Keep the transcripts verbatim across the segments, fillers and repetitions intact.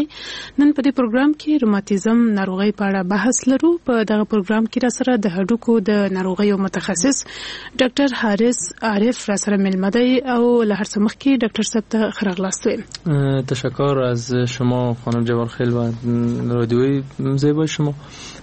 راغلی. نن په دې پروګرام کې روماتیزم ناروغي په اړه بحث لرو. په دغه پروګرام کې را سره د هډوکو د ناروغیو متخصص ډاکټر حارث عارف را سره ملمه دی او له هر څه مخکې ډاکټر صاحب ته ښه راغلاست وایم. تشکر از شما خانم جبارخیل و رادیوی زیبای شما.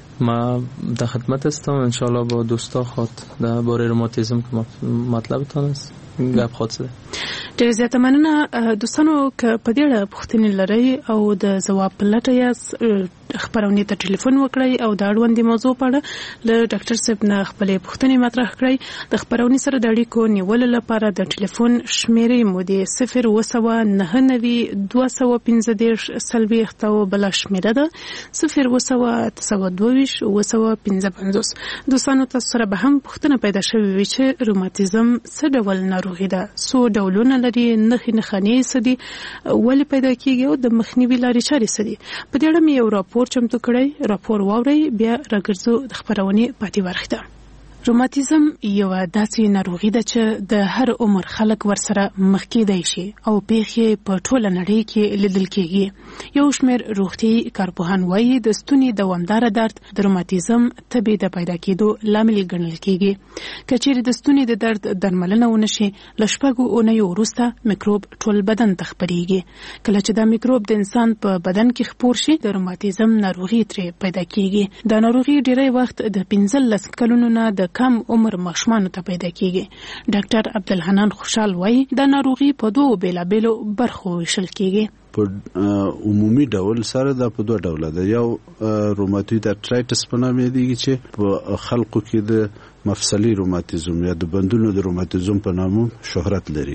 ما در خدمت هستم. انشاءالله با دوستا خود در باره روماتیزم که مطلبتان است گپ خود سره. ډېر زیاته مننه دوستانو. که په دې اړه پوښتنې لرئ او د ځواب په لټه یاست خپرونې ته ټلیفون وکړئ او د اړوندې موضوع په اړه له ډاکټر صاحب نه خپلې پوښتنې مطرح کړئ. د خپرونې سره د اړیکو نیولو لپاره د ټلیفون شمیرې مو د صفر اوه سوه نهه نوي دوه سوه پنځه دېرش څلوېښت او بله شمیره ده صفر اوه سوه اته سوه دوه ویشت اوه سوه پنځه پنځوس. دوستانو تاسو سره به هم پوښتنه پیدا شوې وي چې روماتیزم څه ډول ناروغي ده، څو ډولونه لري، نښې نښانې څه دي، ولې پیدا کیږي او د مخنیوي لارې چارې څه دي. په دې اړه مې یو راپور چمتو کړی. راپور واورئ بیا راګرځو د خپرونې پاتې برخې ته. روماتیزم یو داسې ناروغي ده چې د هر عمر خلک ورسره مخ کېدای شي او پیښې په ټوله نړۍ کې لیدل کېږي. یو شمېر روغتیایي کارپوهان وایي د ستوني دوامداره درد د روماتیزم تبې د پیدا کېدو لامل ګڼل کېږي. که چیرې د ستوني د درد درملنه ونه شي له شپږو اونیو وروسته میکروب ټول بدن ته خپرېږي. کله چې دا میکروب د انسان په بدن کې خپور شي د روماتیزم ناروغي ترې پیدا کېږي. دا ناروغي ډېری وخت د پنځلس کلونو نه د کم عمر ماشومانو ته پیدا کیږي. ډاکټر عبدالحنان خوشحال وایي دا ناروغي په دوه بیلابیلو برخو ویشل کیږي. په عمومي ډول سره دا په دوه ډوله ده. یو روماتوید ارترایټس په نامه یادېږي چې په خلکو کې د مفصلي روماتیزم یا د بندونو د روماتیزم په نامه شهرت لري،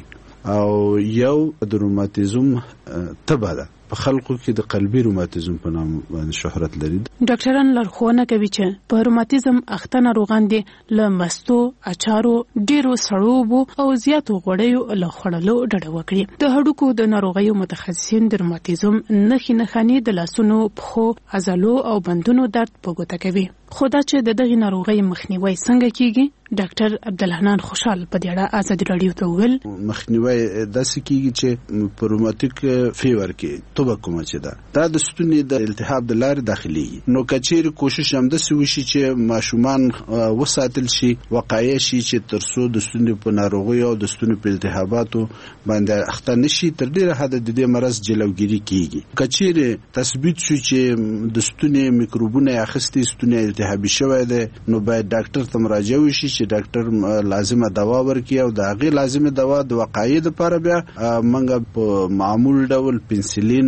او یو د روماتیزم تبه ده په خلکو کې د قلبي روماتیزم په نام باندې شهرت لري. ډاکټران لارښوونه کوي چې په روماتیزم اخته ناروغان دي له مستو، اچارو، ډیرو سړو اوبو او زیاتو غوړیو له خوړلو ډډه وکړي. د هډوکو د ناروغیو متخصصین د روماتیزم نښې نښانې د لاسونو، پښو، عضلو او بندونو درد په ګوته کوي. خو دا چې د دغې ناروغۍ مخنیوی څنګه کیږي ډاکټر عبدالحنان خوشحال په دې اړه ازادي راډیو ته وویل. مخنیوی داسې کیږي چې په روماتیک فیور کې توبه کومه چې ده دا د ستوني د التهاب د لارې داخليږي. نو کچېر کوشش هم د سوي چې ماشومان وساتل شي، وقایع شي چې ترڅو د ستوني په ناروغي او د ستوني په التهاباتو باندې اخته نشي، تر ډیره حد د دې مرض جلوګیری کیږي. کچېر تثبیت شو چې د ستوني میکروبونه اخستي، ستوني التهابي شوی دی، نو باید ډاکټر ته مراجعه وشي چې ډاکټر لازمه دوا ورکړي او د هغې لازمه دوا د وقایع لپاره بیا موږ په معمول ډول پنسلین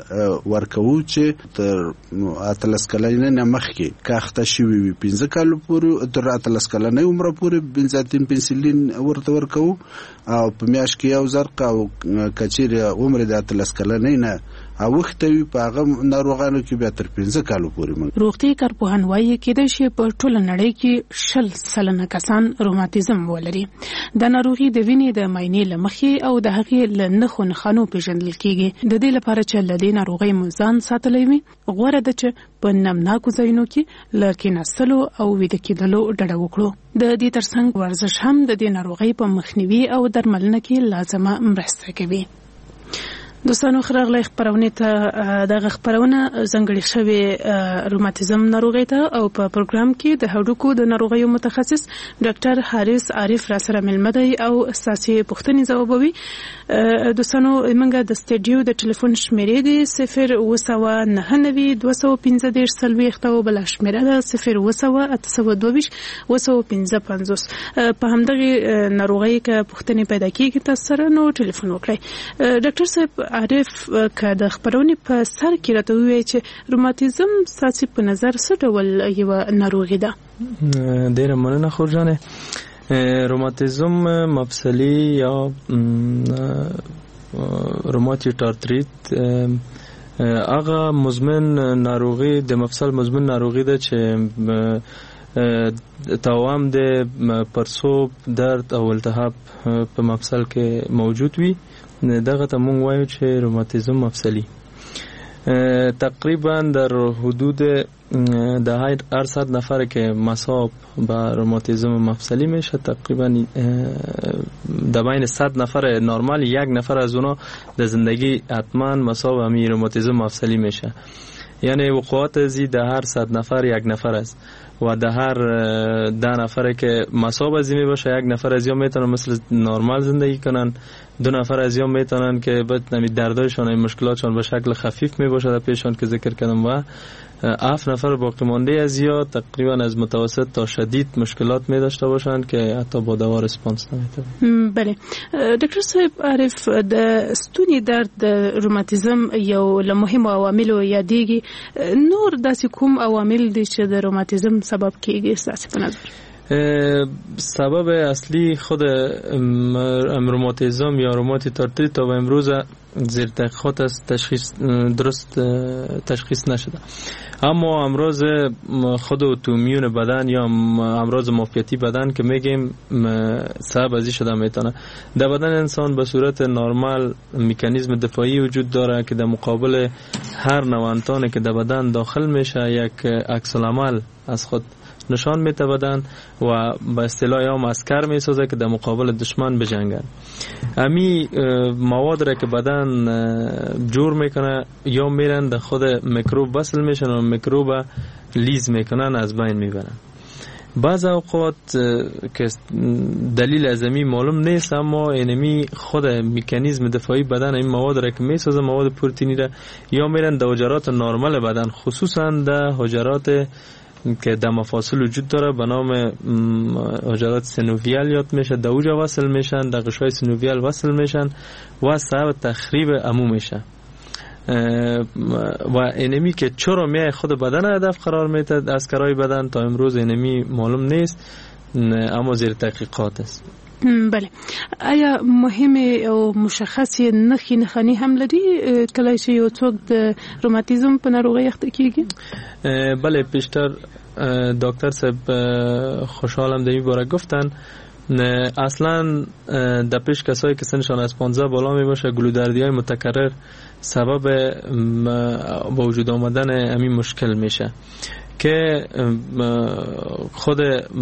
ورکوو چې تر اتلس کلنۍ نه مخکې که اخته شوي وي پنځه کالو پورې تر اتلس کلنۍ عمره پورې بنزاتین پنسلین ورته ورکوو او په میاشت کې یو زرق او که چیرې عمر د اتلس کلنۍ نه اوښته وي په هغه ناروغانو کې بیا تر پنځه کالو پورې موږ. روغتیایي کارپوهان وایي کېدای شي په ټوله نړۍ کې شل سلنه کسان روماتیزم ولري. دا ناروغي د وینې د معاینې له مخې او د هغې له نښو نښانو پیژندل کېږي. د دې لپاره چې له دې ناروغۍ مو ځان ساتلی وي غوره ده چې په نمناکو ځایونو کې له کېناستلو او ویده کېدلو ډډه وکړو. د دې ترڅنګ ورزش هم د دې ناروغۍ په مخنیوي او درملنه کې لازمه مرسته کوي. دوستانو خراغلی خبرونه ته دغه خبرونه ځنګړې شوې روماتیزم ناروغي ته او په پروګرام کې د هډوکو د ناروغیو متخصص ډاکټر حارث عارف را سره ملمه دی او اساسي پوښتنې ځوابوي. دوستانو موږ د سټډیو د ټلیفون شمیرې دي صفر اوه سوه نهه نوي دوه سوه پنځه دېرش څلوېښت او بله شمیره ده صفر اوه سوه اته سوه دوه ویشت اوه سوه پنځه پنځوس. په همدغې ناروغۍ که پوښتنې پیدا کېږي تاسو سره نو ټلیفون وکړئ. ډاکټر صاحب عارف که د خبرونې په سر کې راته ووایي چې روماتیزم ستاسې په نظر څه ډول یوه ناروغي ده؟ ډېره مننه خورجانې. روماتیزم مفصلي یا روماتوید ارتریت هغه مزمن ناروغي د مفصل مزمن ناروغي ده چې دوام د پرسوب درد او التهاب په مفصل کې موجود وي. دغه ته مونږ وایو چې روماتیزم مفصلي. تقریبا در حدود ده هر صد نفر که مصاب به روماتیسم مفصلی میشه، تقریبا در بین صد نفر نرمال یک نفر از اونا در زندگی حتما مصاب همین روماتیسم مفصلی میشه. یعنی وقوعات زی در هر صد نفر یک نفر است و در هر ده نفر که مصاب از می باشه یک نفر از یا میتونن مثل نرمال زندگی کنن، دو نفر از یا میتونن که بعد نمی دردایشان مشکلاتشان به شکل خفیف می باشه در پیشان که ذکر کردم و هفت نفر باقی مانده از یا تقریبا از متوسط تا شدید مشکلات می داشته باشند که حتی با دوا ریسپانس نمیتونه. بله دکتر صاحب عارف د ستوني درد روماتیزم یو له مهمو عواملو یادېږي، نور داسې کوم عوامل دي چې د روماتیزم سبب کیږي ستاسو په نظر؟ سبب اصلی خود روماتیزم یا روماتوید آرتریت تا به امروز زیر تحقیقات است تشخیص درست تشخیص نشده، اما امراض خود اتومیون بدن یا امراض معافیتی بدن که میگیم سبب ازی شده میتونه. در بدن انسان به صورت نرمال مکانیزم دفاعی وجود داره که در مقابل هر نوانتانی که در بدن داخل میشه یک عکس العمل از خود نشان میده بدن و به اصطلاح هم عسکر میسازه که در مقابل دشمن بجنگن. امی مواد را که بدن جور میکنه یا میرن در خود میکروب وصل میشن و میکروب لیز میکنن از بین میبرن. بعض اوقات که دلیل ازمی معلوم نیست، اما اینمی خود مکانیزم دفاعی بدن این مواد را که میسازه مواد پروتئینی را یا میرن در حجرات نرمال بدن، خصوصا در حجرات که در مفاصل وجود داره به نام حجرات سینوویال یاد میشه، در اوجا وصل میشن، در قشای سینوویال وصل میشن و سبب تخریب عمو میشه و اینمی که چرا میای خود بدن هدف قرار میده از کرای بدن تا امروز اینمی معلوم نیست، اما زیر تحقیقات است. بله، آیا مهمه او مشخصی نخی نخانی هم لري کله چې یو څوک د روماتیزم په ناروغۍ اخته کیږي؟ بله، پیشتر دکتر صاحب خوشحالم در این باره گفتن. اصلا در پیش کسایی که سنشان از پانزده بالا می باشه گلودردی های متکرر سبب با وجود آمدن همین مشکل میشه که خود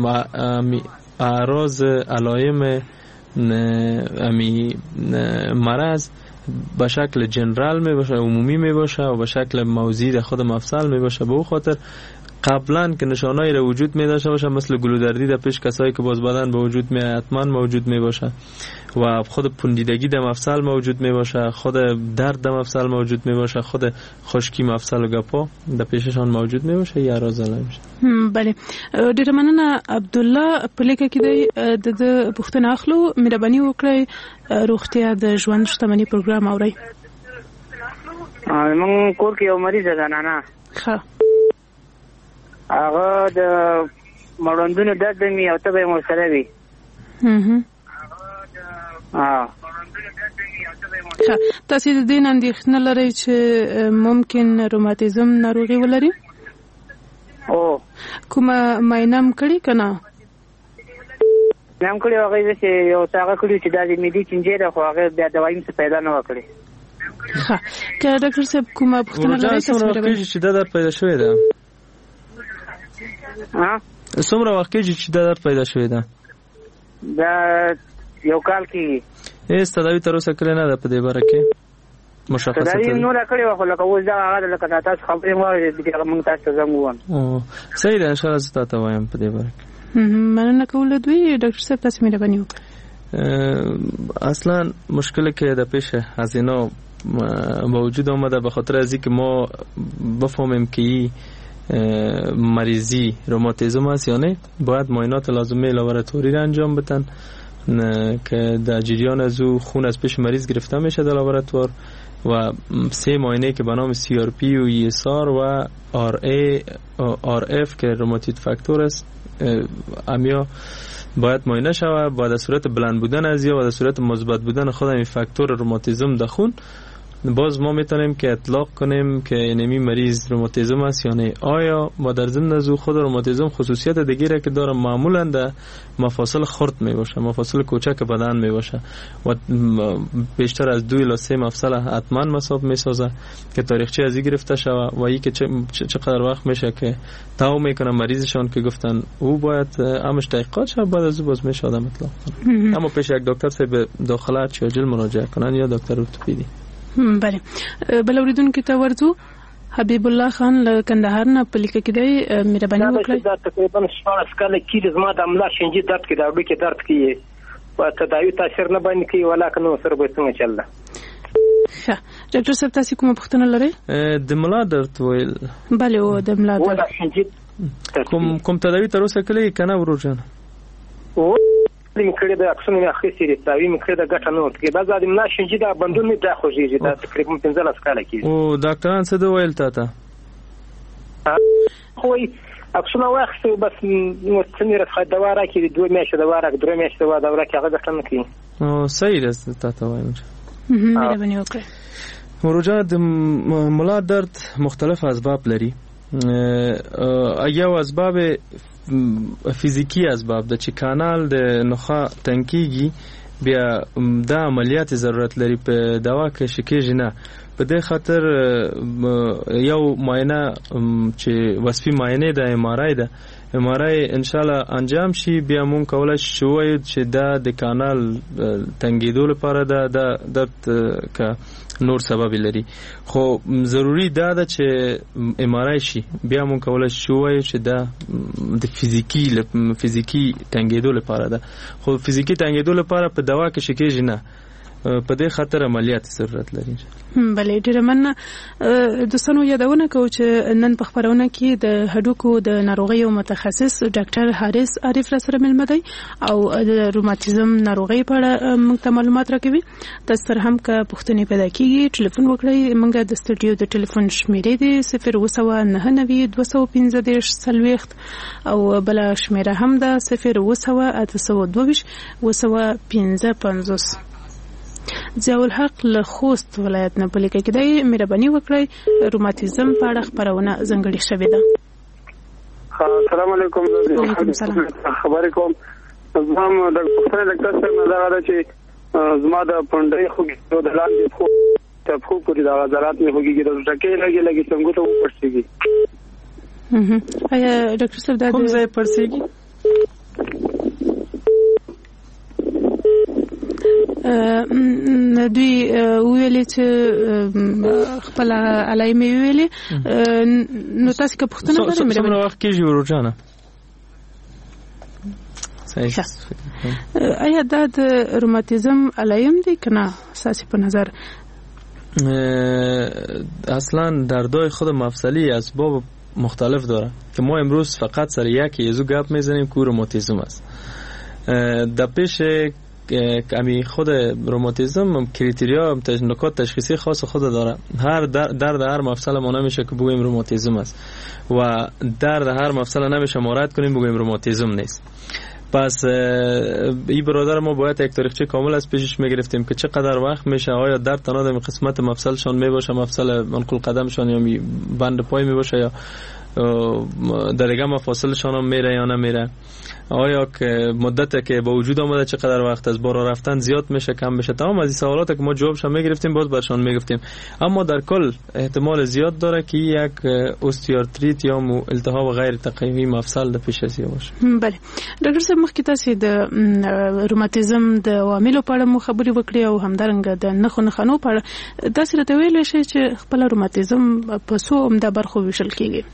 اعراض علائم امی مرض به شکل جنرال می باشه، عمومی می باشه و به شکل موضعی خود مفصل می باشه. به او خاطر قبلا که نشانهایی را وجود می داشته باشه مثل گلودردی در پیش کسایی که باز بدن به وجود می حتما موجود می باشه و خود پوندیدگی در مفصل موجود می باشه، خود درد در مفصل موجود می باشه، خود خشکی مفصل و گپا در پیششان موجود می باشه یا اعراض علائم میشه. بله، ډیر مننه. عبدالله په لیکه کې د د پښتنه اخلو مهرباني وکړئ روغتیا د ژوند شتمنۍ پروګرام اورئ. موږ کور کې یو مریض ده نه ښه هغه د مړوندونو درد می او ته به مو سره وي. هم ها ښه، تاسو د دې اندېښنه لرئ چې ممکن روماتیزم ناروغي ولري؟ او کومه معاینه کړی کنه؟ نام کړی هغه چې یو څنګه کړی چې د میډي چنجره خو هغه بیا دوايي څه پیدا نه وکړي. ښه، که ډاکټر صاحب کومه پوښتنه لرئ تاسو راوړئ چې د درد پیدا شوی ده؟ ها څومره وخت کې چې د درد پیدا شوی ده؟ دا یو کال کې هیڅ تداوی تر اوسه کړې نه ده په دې باره کې مشخصه تداوی نو را کړې خو لکه اوس دا هغه لکه تاسو خبرې مو دغه موږ تاسو ته زنګ ووم. او صحیح ده، ان شاء الله زه تاسو وایم په دې باره کې. مننه کوله دوی ډاکټر صاحب تاسو مهرباني وکړئ. اصلا مشکل که در پیش از اینا با وجود آمده به خاطر از اینکه ما بفهمیم که مریضی روماتیزم است یا نه، باید معاینات لازمه لابراتوری را انجام بدن که در جریان از او خون از پیش مریض گرفته میشه در لابراتوار و سه معاینه که به نام سی آر پی و ای اس آر و آر ای آر اف که روماتوید فاکتور است امیا باید معاینه شود. با در صورت بلند بودن از یا و در صورت مثبت بودن خود این فاکتور روماتیزم در خون باز ما میتونیم که اطلاق کنیم که اینمی مریض روماتیزم است یا نه. آیا با در ضمن از خود روماتیزم خصوصیت دیگه را که داره معمولا در مفاصل خرد می باشه، مفاصل کوچک بدن می باشه و بیشتر از دو الی سه مفصل حتما مساب می سازه که تاریخچه ازی گرفته شوه و ای که چقدر وقت میشه که تاو میکنه مریضشان که گفتن او باید همش تحقیقات شد، بعد از او باز میشه آدم اطلاق کنه. اما پیش یک دکتر سه به داخلات چه عاجل مراجعه کنن یا دکتر ارتوپدی. بله بل اوریدونکو ته ورځو. حبیب الله خان له کندهار نه په لیکه کې دی مهرباني وکړئ. دا تقریبا شپږ کاله کې زما د املا شنجي درد کې دا وړو کې درد کې په تداوی تاثیر نه باندې کوي ولاکه نو سره به څنګه چل. ښه ډاکټر صاحب تاسو کومه پوښتنه لرئ؟ د ملا درد ویل. بله او د ملا درد کوم کوم تداوی تر اوسه کړی کنه ورور جان؟ او مې کړی د اکسون مې اخیستې دي تاوی مې کړی د ګټه نه ورته دا د ملا شنجي دا بندون مې دا خوږیږي دا تقریبا پنځلس کاله کېږي. او ډاکټران څه ویل تا ته؟ خو اکسون واخیستو بس نو څنګه راځي دوا راکړي دوه میاشتې دوا راکړي درې میاشتې دوا دا راکړي هغه ګټه نه کوي. او صحیح ده تا ته وایم. مهرباني وکړئ. ورجا د ملا درد مختلف اسباب لري. یو اسباب فیزیکی اسباب د چې کانال د نخا تنکیږي بیا د عملیات ضرورت لري په دوا کې شکیږي نه. په دې خاطر یو معاینه چې وصفي معاینه د ام آر آی ده ام آر آی ان شاء الله انجام شي بیا مونږ کولای شو چې دا د کانال تنګیدو لپاره دا د ک نور سبب لري. خو ضروری دا ده چې ام آر آی شي بیا مونږ کولای شو چې دا د فیزیکی فیزیکی تنګیدو لپاره ده. خو فیزیکی تنګیدو لپاره په دوا کې شکیږي نه، په دې خاطر عملیات ضرورت لري. بله ډیره مننه. دوستانو یادونه کوم چې نن په خبرونه کې د هډوکو د ناروغیو متخصص ډاکټر حارث عارف را سره ملمه دی او د روماتیزم ناروغي په اړه موږ ته معلومات راکوي. تاسو سره هم که پوښتنې پیدا کیږي ټلیفون وکړئ. موږ د سټوډیو د ټلیفون شمیرې دی صفر اوه سوه نهه نوي دوه سوه پنځه دېرش څلوېښت او بله شمیره هم ده صفر اوه سوه اته سوه دوه ویشت اوه سوه پنځه پنځوس. ضیاء الحق له خوست ولایت نه په لیکه کې دی مهرباني وکړئ. روماتیزم په اړه خبرونه ځانګړې شوې ده. السلام علیکم. وعلیکم السلام. خبرې کوم زما د پښتنه ډاکټر صاحب نه دا چې زما د پندای خو د لاندې خو ته خو پوری دا عضلات مې هوګي د ټکې لګي لګي څنګه ته ورسېږي. آیا ډاکټر صاحب دا کوم ځای پرسېږي؟ دوی ویلې چې خپل علای مې ویلې نو تاسو که پوښتنه لرئ مې څومره وخت کېږي ورجانه؟ آیا دا د روماتیزم علایم دی که نه اساسی په نظر؟ اصلا دردای خود مفصلی اسباب مختلف داره که ما امروز فقط سر یکی یزو گپ میزنیم که روماتیزم است. در پیش کمی خود روماتیزم کریتریا نکات تشخیصی خاص خود داره. هر درد هر مفصل ما نمیشه که بگویم روماتیزم است و درد هر مفصل نمیشه مورد کنیم بگویم روماتیزم نیست. پس این برادر ما باید یک تاریخچه کامل از پیشش میگرفتیم که چقدر وقت میشه، آیا درد تنها در قسمت مفصلشان میباشه، مفصل منقول قدمشان یا می بند پای میباشه یا در دیگه مفاصلشان هم میره یا نمیره، آیا که مدت که با وجود آمده چقدر وقت از بارا رفتن زیاد میشه کم میشه. تمام از این سوالات که ما جوابش هم میگرفتیم باز برشان میگفتیم. اما در کل احتمال زیاد داره که یک اوستیوارتریت یا التهاب غیر تقویمی مفصل د پیش از باشه. بله ډاکټر صاحب مخکې تاسو د روماتیزم د عواملو په اړه مو خبرې وکړې او همدارنګه د نخو نخانو په اړه تاسو راته ویل شئ چې خپل روماتیزم په څو عمده برخو ویشل کیږي؟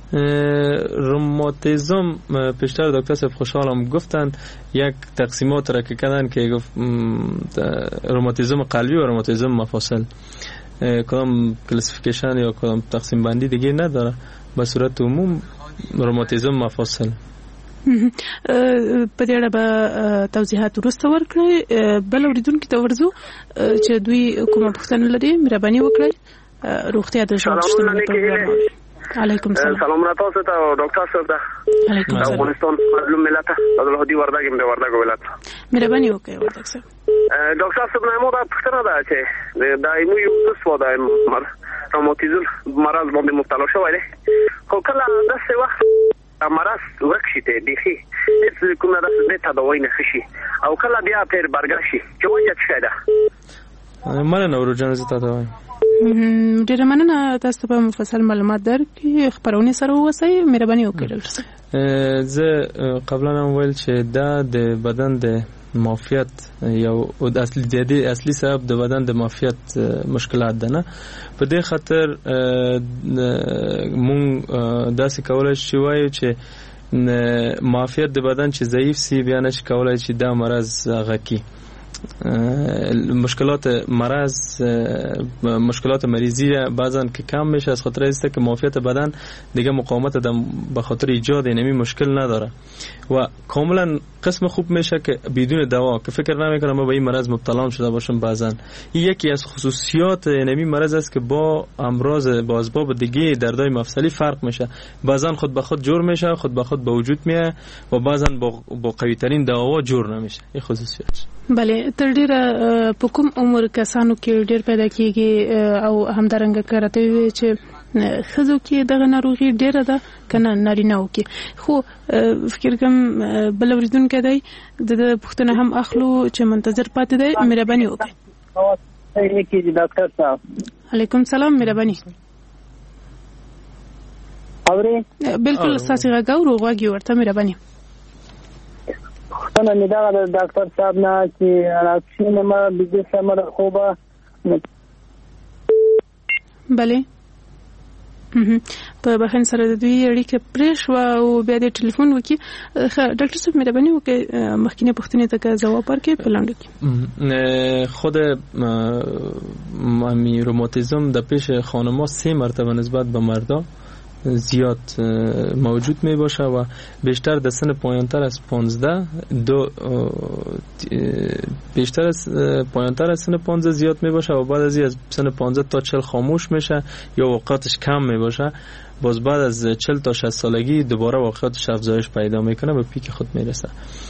روماتیزم پیشتر دکتر صاحب خوشحالم گفتند یک تقسیمات را که کردن که گفت روماتیزم قلبی و روماتیزم مفاصل. کدام کلاسیفیکیشن یا کدام تقسیم بندی دیگه نداره، به صورت عموم روماتیزم مفاصل. په دې اړه به توضیحات وروسته ورکړئ. بل اوریدونکو ته ورځو چې دوی کومه پوښتنه لري مهرباني وکړئ. روغتیا د ژوند شتمنۍ پروګرام. علیکم السلام. سلام تاسو ته ډاکټر صاحب ده. علیکم السلام. افغانستان مظلوم ملت عبدالهادي وردګ د وردګ ولایت. مهرباني وکړئ وردګ صاحب. ډاکټر صاحب نامو دا پښتنه ده چې د ایمو یو څه ودا مر روماتیزم مرض باندې مبتلا شوی دی خو کله داسې وخت مرض ورکشي ته بيخي هیڅ کومه داسې تداوی نه شي او کله بیا پیر برګشي چې وایي څه ده مننه ورجان زه تاسو وایم ډیره مننه تاسو په مفصل معلومات درکې خبرونه سره وسی مهرباني وکړئ. زه قبلا هم ویل چې دا د بدن د معافیت یو د اصلي جدي اصلي سبب د بدن د معافیت مشکلات ده نه په دې خاطر مونږ داسې کولای شو وایو چې معافیت د بدن چې ضعیف سی بیا نشي کولای چې دا مرض غکی مشکلات مرض مشکلات مریضی بعضا که کم میشه از خاطر است که معافیت بدن دیگه مقاومت به خاطر ایجاد اینمی مشکل نداره و کاملا قسم خوب میشه که بدون دوا که فکر نمیکنم ما به این مرض مبتلا شده باشم بعضا این یکی از خصوصیات اینمی مرض است که با امراض با اسباب دیگه دردای مفصلی فرق میشه بعضا خود به خود جور میشه خود به خود به وجود میاد و بعضا با با قوی ترین دوا جور نمیشه این خصوصیت. بله تر ډیره په کوم عمر کسانو کې ډیر پیدا کیږي او همدارنګه کرته وي چې خزو کې دغه ناروغي ډیره ده کنه نارینه‌و کې خو فکر کوم بل ورزدون کې دی د پښتنه هم اخلو چې منتظر پاتې دی مهرباني وکړئ. ډاکټر صاحب علیکم سلام مهرباني اوري بالکل ساسي غاورو غواګي ورته مهرباني انا نداغ د ډاکټر صاحب نه چې راکسین ما بيجي سمره خوبه بله په بخښن سره د دوی اړیکه پرېښ او بیا د ټلیفون وکي ډاکټر صاحب مهرباني وکړئ مخکینه پوښتنې ته ځواب ورکړئ په لاندې کې. خود می روماتیزم در پیش خانم‌ها سه مرتبه نسبت به مردا زیاد موجود می باشه و بیشتر در سن پایانتر از پانزده دو بیشتر از پایانتر از سن پانزده زیاد می باشه و بعد از از سن پانزده تا چهل خاموش میشه یا واقعاتش کم می باشه باز بعد از چهل تا شصت سالگی دوباره واقعاتش افزایش پیدا میکنه به پیک خود میرسه.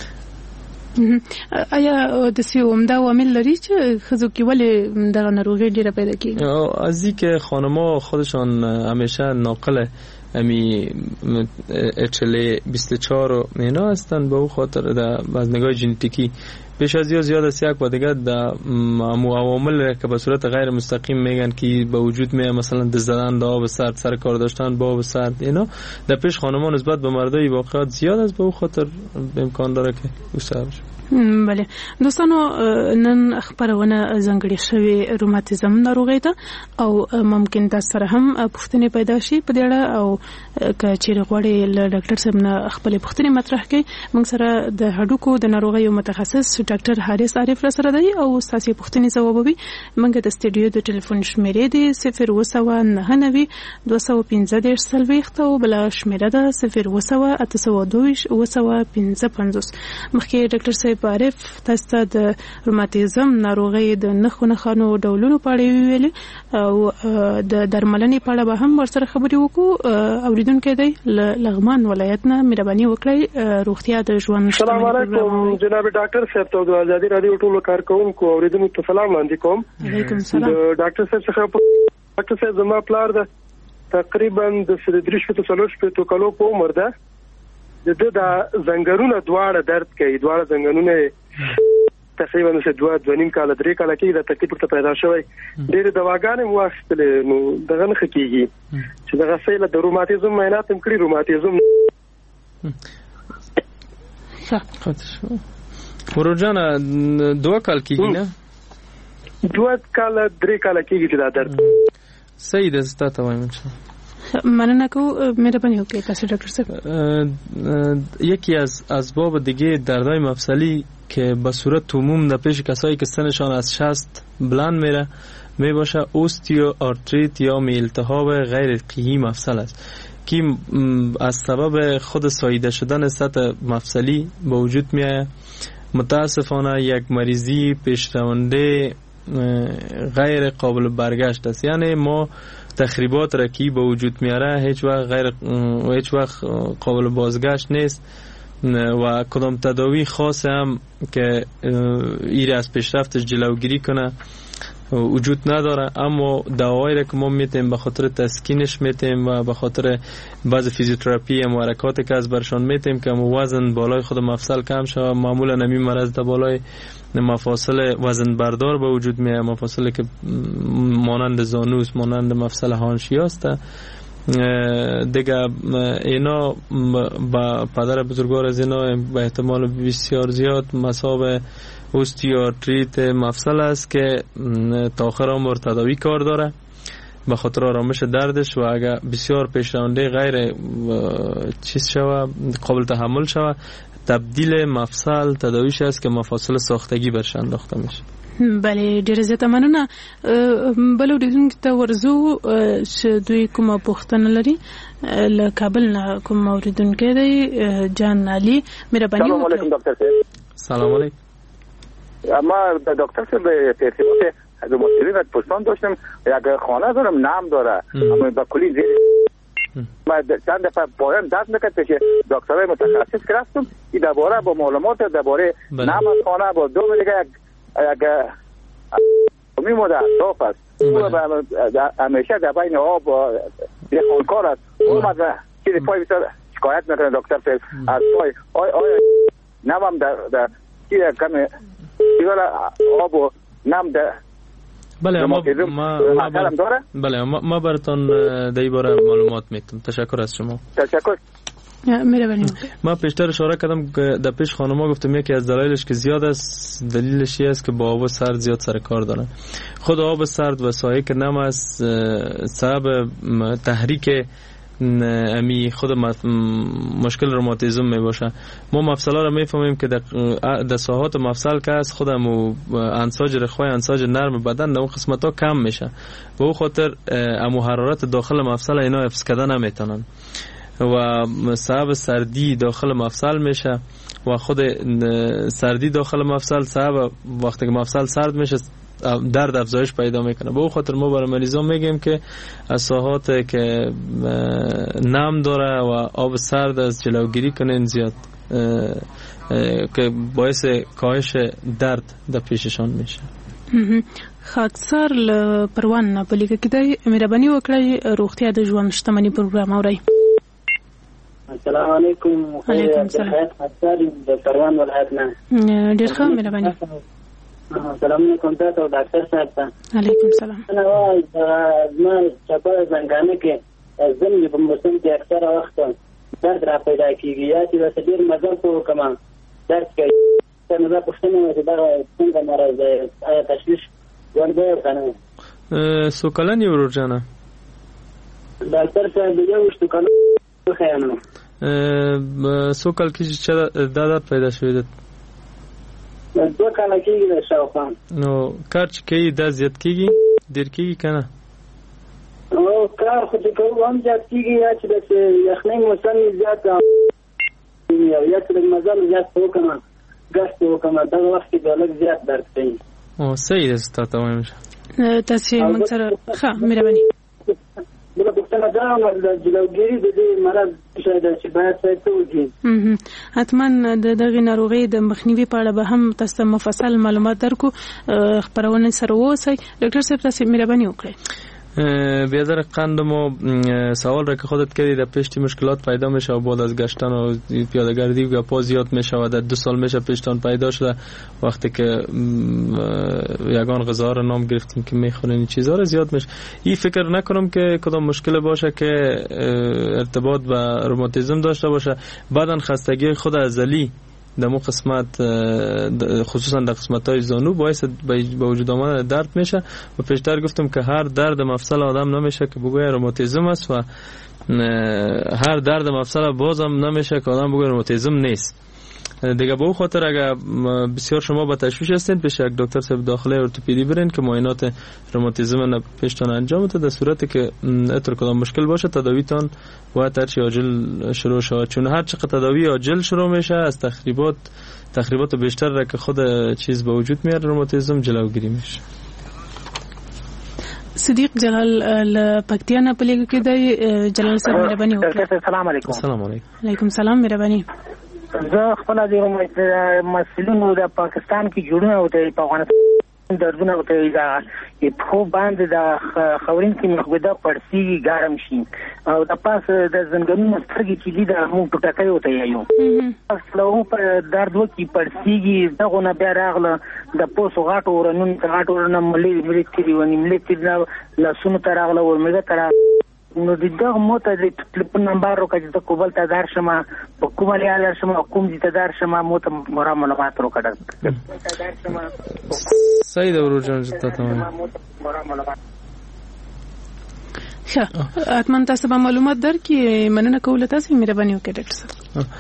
آیا د سی عمده عوامل لري چې خزو کې ولې دغه ناروغي ډیره پیدا کیږي؟ از اینکه خانم‌ها خودشان همیشه ناقل امی اچ ال ای بیست و چهار و اینا هستن به او خاطر از نگاه ژنتیکی پیش از یا زیاد است یک و دیگه در عوامل که به صورت غیر مستقیم میگن که به وجود میاد مثلا دست زدن به آب سرد سر کار داشتن با آب سرد اینا در پیش خانمان نسبت به مردای واقعات زیاد است به او خاطر امکان داره که او سبب بشه. بله دوستانو نن خبرونه ځانګړې شوی روماتیزم ناروغي ده او ممکن تاسو سره هم پوښتنې پیدا شي په دې اړه او که چیرې غواړئ له ډاکټر صاحب نه خپلې پوښتنې مطرح کړئ موږ سره د هډوکو د ناروغیو متخصص ډاکټر حارث عارف را سره دی او ستاسو پوښتنې ځوابوي. موږ د سټډیو د ټلیفون شمیرې دی صفر اووه سوه نهه نوي دوه سوه پنځه دېرش څلوېښت او بله شمیره ده صفر اووه سوه اته سوه دوه ویشت اووه سوه پنځه پنځوس. مخکې ډاکټر صاحب عارف تاسو د روماتیزم ناروغي د نښو نښانو ډولونو په اړه ویلي او د درملنې په اړه به هم ورسره خبرې وکړو. اوریدونکو دی لغمان ولایت نه مهرباني وکړئ روغتیا د ژوند. السلام علیکم جناب ډاکټر صاحب ته د آزادي رادیو ټولو کارکونکو اوریدونکو ته سلام وړاندې کوم. علیکم السلام. ډاکټر صاحب څخه ډاکټر صاحب زما پلار د تقریبا د درې شپږ څلور شپږ کالو په عمر ده د د زنګونونو دواړه درد کوي دواړه زنګونونه تقریبا نو دوه دوه نیم کال درې کال کې د تکلیف ته پیدا شوی ډېر دواګانې واخیستلې نو دغه نه کېږي چې دغه سیله د روماتیزم معاینات هم کړی روماتیزم ورجان دوه کال کېږي نه دوه کال درې کال کېږي چې دا درد صحیح ده ستاسو وایم مننه کو مهربانی وکړئ تاسو ډاکټر صاحب. یکی از اسباب دیگه دردهای مفصلی که به صورت عموم در پیش کسایی که سنشان از شصت بلند میره می باشه اوستیو آرتریت یا التهاب غیر قیهی مفصل است که از سبب خود ساییده شدن سطح مفصلی به وجود می آید. متاسفانه یک مریضی پیشرونده غیر قابل برگشت است، یعنی ما تخریبات را که به وجود میاره هیچ وقت غیر هیچ وقت قابل بازگشت نیست و کدام تداوی خاص هم که ایره از پیشرفتش جلوگیری کنه وجود نداره. اما دواهایی را که ما میتیم به خاطر تسکینش میتیم و به خاطر بعض فیزیوتراپی و حرکاتی که از برشان میتیم که وزن بالای خود مفصل کم شود. معمولا نمی مرض در بالای مفاصل وزن بردار به وجود میاد، مفاصلی که مانند زانوس، مانند مفصل هانشی است. دیگه اینا با پدر بزرگوار از اینا به احتمال بسیار زیاد مصاب اوستیوارتریت مفصل است که تا آخر عمر تداوی کار داره به خاطر آرامش دردش و اگر بسیار پیش رونده غیر چیز شوه، قابل تحمل شوه، تبدیل مفصل تداویش است که مفاصل ساختگی برش انداخته میشه. بله ډیره زیاته مننه. بل اوریدونکو ته ورزو چې دوی کومه پوښتنه لري له کابل نه کوم اوریدونکی دی جان علي مهرباني وکړئ. سلام علیکم ډاکټر صاحب. سلام علیکم. ما دکتر صاحب به ارتباط روماتیزم و پرسان داشتم، یک خانه دارم نام داره اما با کلی زیر ما چند دفعه پایم درد میکرد پیش دکترای متخصص رفتم این درباره با معلومات درباره نام خانه با دو دیگه یک یک میموده اطراف است همیشه در بین آب یک خونکار است اومد چیزی پای بسیار شکایت میکنه دکتر صاحب از پای آیا نمم در چیز کمی دیگر آب و نم در بله ما ما بر... بله ما ما براتون در این باره معلومات میتونم. تشکر از شما. تشکر. ما پیشتر اشاره کردم که در پیش خانم‌ها گفتم یکی از دلایلش که زیاد است دلیلش این است که با آب سرد زیاد سر کار دارن. خود آب سرد و سایه که نم است سبب تحریک امی خود مشکل روماتیزم می باشه. ما مفصل‌ها رو میفهمیم که در ساحات مفصل که از خودم و انساج رخوای انساج نرم بدن در اون قسمت‌ها کم میشه و او خاطر امو حرارت داخل مفصل اینا حفظ کردن نمیتونن و سبب سردی داخل مفصل میشه و خود سردی داخل مفصل سبب وقتی که مفصل سرد میشه درد افزایش پیدا میکنه. به اون خاطر ما برای مریضا میگیم که از ساحات که نم داره و آب سرد از جلوگیری کنین زیاد که باعث کاهش درد در پیششان میشه. خاکسار له پروان نه په لیکه کې دی مهرباني وکړئ روغتیا د ژوند شتمنۍ پروګرام اورئ. السلام علیکم. علیکم سلام. خاکسار د پروان ولایت نه ډیر ښه مهرباني. سلام علیکم تاسو او ډاکټر صاحب ته. علیکم سلام. انا وايي زما چپه زنګانه کې زموږ په موسم کې اکثره وخت درد را پیدا کیږي یا چې د ډیر مزل په کومه درد کوي. څنګه دا پښتنه چې دا څنګه مرز دی آیا تشخیص ورته کنه؟ سو کلن یو ورجانه ډاکټر صاحب یو شتو کنه خیانو سو کال کې چې دا درد پیدا شوی دی دو کاله کېږي د شاوخوا. نو کار چې کوي دا زیات کېږي ډېر کېږي که نه؟ او کار خو چې کوو هم زیات کېږي یا چې د یخنۍ موسم یې زیات یا چې لږ مزل زیات وکړم ګشت وکړم دغه وخت کې بیا لږ زیات درد کوي. او صحیح ده تا ته وایم تاسې موږ سره ښه مهرباني. بله پوښتنه دا وه د جلوګیري د دې مرض شی ده چې باید سړی څه وکړي؟ حتما د دغې ناروغۍ د مخنیوي په اړه به هم تاسو ته مفصل معلومات درکو. خپرونې سره واوسئ. ډاکټر صاحب تاسې مهرباني وکړئ. بیادر قند ما سوال را که خودت کردی در پیشتی مشکلات پیدا میشه و بعد از گشتن و پیاده گردی و گپا زیاد میشه و در دو سال میشه پیشتان پیدا شده وقتی که یگان غذا را نام گرفتیم که میخورین این چیزها را زیاد میشه. این فکر نکنم که کدام مشکل باشه که ارتباط با روماتیزم داشته باشه. بعدن خستگی خود ازلی در مو قسمت خصوصا در قسمت های زانو باعث به وجود آمدن درد میشه و پیشتر گفتم که هر درد مفصل آدم نمیشه که بگوی روماتیزم است و هر درد مفصل بازم نمیشه که آدم بگوی روماتیزم نیست. دیگه به اون خاطر اگر بسیار شما با تشویش هستین پیش یک دکتر صاحب داخله ارتوپدی برین که معاینات روماتیزم پیشتان انجام بده. در صورتی که اتر کدام مشکل باشه تداویتان و ترچی عاجل شروع شود، چون هر چقدر تداوی عاجل شروع میشه از تخریبات تخریبات بیشتر را که خود چیز به وجود میاره روماتیزم جلوگیری میشه. صدیق جلال پکتیا نه پلیګه کې دی. جلال صاحب مهرباني وکړئ. السلام علیکم. السلام علیکم. علیکم سلام مهرباني. زه خپل د مسلونو د پاکستان کې جوړونه وته په افغانستان دردونه وته دا په باندې د خورین کې مخبده پړسي ګرم شي او د پاس د زنګونو سترګې چې دي د مونږ ټکای وته یو اصلو په درد وکي پړسيږي دغه نه بیا راغله د پوسو غاټو ورنون غاټو ورنم ملي ملي تیری ونی ملي تیری لاسونو ته راغله ورمګه تر نو د دغه موته د ټلیفون نمبر وکړه چې کوبل ته دار شمه په کومه لاره شمه کوم دي ته دار شمه موته مرا معلومات وکړه صحیح ده ورجان ته تمام ښه اتمن تاسو به معلومات درکې مننه کوله تاسو مهرباني وکړئ ډاکټر صاحب.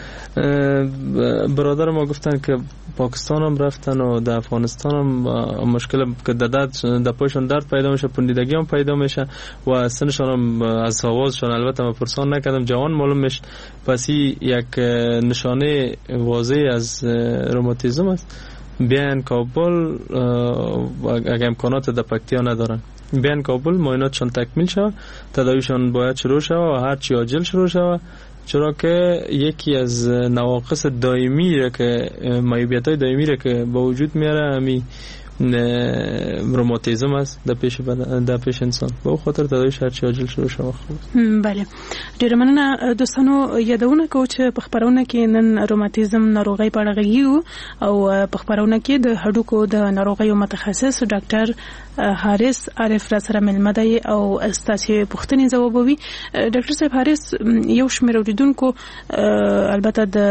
برادر ما گفتن که پاکستان هم رفتن و در افغانستان هم مشکل که دادت در پایشان درد پیدا میشه، پوندیدگی هم پیدا میشه و سنشان هم از آوازشان البته ما پرسان نکردم جوان معلوم میشه. پس این یک نشانه واضح از روماتیسم است. بیان کابل اگه امکانات در پکتیا ندارن بیان کابل معایناتشان تکمیل شود، تداویشان باید شروع شود و هر چی عاجل شروع شود، چرا که یکی از نواقص دائمی را که معیوبیت‌های دائمی را که با وجود میاره همین روماتیزم است در پیش در پیش انسان. به خاطر تداویش هر چی عاجل شروع شود. بله ډیر مننه دوستانو. یادونه کوم چې په خبرونه کې نن روماتیزم ناروغي په اړه غږیو او په خبرونه کې د هډوکو د ناروغیو متخصص ډاکټر حارث عارف را سره ملمه دی او ستاسو پوښتنې ځوابوي. ډاکټر صاحب حارث یو شمېر اوریدونکو البته د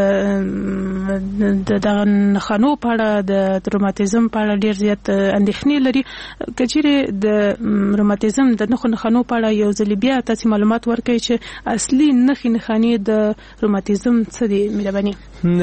د نخانو په اړه د روماتیزم په اړه ډیر زیات اندېښنې لري. کچېرې د روماتیزم د نخو نخانو په اړه یو ځل بیا تاسو معلومات ورکړئ چې اصلي نخي نخانې د روماتیزم څه دي؟ مهرباني.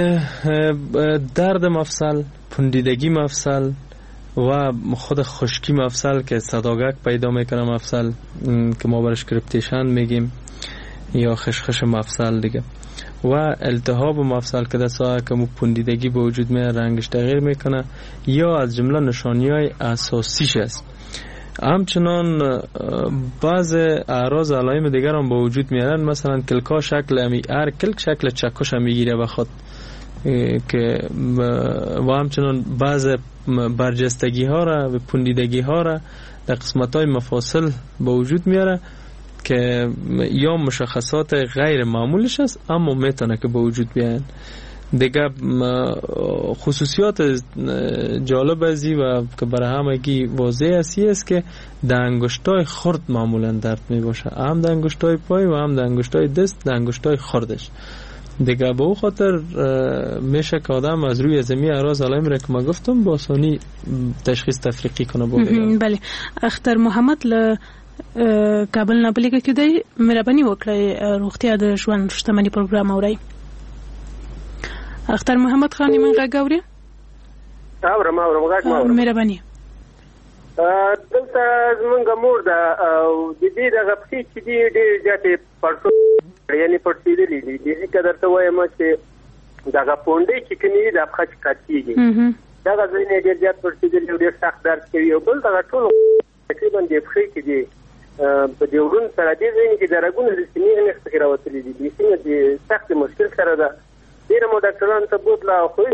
درد مفصل، پوندیدگی مفصل و خود خشکی مفصل که صداگک پیدا میکنه مفصل که ما برش کرپتیشن میگیم یا خشخش مفصل دیگه و التهاب مفصل که در ساعه که مو پوندیدگی به وجود میاد رنگش تغییر میکنه یا از جمله نشانی‌های اساسیش است. همچنان بعض اعراض علائم دیگر هم به وجود میارن، مثلا کلکا شکل امی هر کلک شکل چکش هم میگیره بخواد که و همچنان بعض برجستگی ها را و پوندیدگی ها را در قسمت های مفاصل به وجود میاره که یا مشخصات غیر معمولش است اما میتونه که به وجود بیاین. دیگه خصوصیات جالب ازی و که برای همگی واضح اسی است که در انگشتای خرد معمولا درد می باشه، هم در انگشتای پای و هم در انگشتای دست، در انگشتای خردش. دیگه به او خاطر میشه که آدم از روی زمین اعراض علائم را که ما گفتم با آسانی تشخیص تفریقی کنه. بله اختر محمد ل کابل نه بلګه کې دی. مهرباني وکړئ روغتیا د ژوند شتمنۍ پروګرام اورئ. اختر محمد خان من غږ اورئ؟ اورم اورم غږ ما اورم. مهرباني. دلته زمونږ مور ده او د دې دغه پښې چې دي ډېرې زیاتې پړسو یعنې پړسېدلې دي. دې که درته وایم چې دغه پونډۍ چې کومې د پښه چې کټ کېږي دغه ځایونه ډېر زیات پړسېدلي او ډېر سخت درد کوي. او بل دغه ټول تقریبا د پښې کې دي په دې ورون سره دې ځایونه کې د رګونو د سینې نښ پکې راوتلي دي. دې سینه د سخت مشکل سره ده. ډېره مو ډاکټرانو ته بوتله خو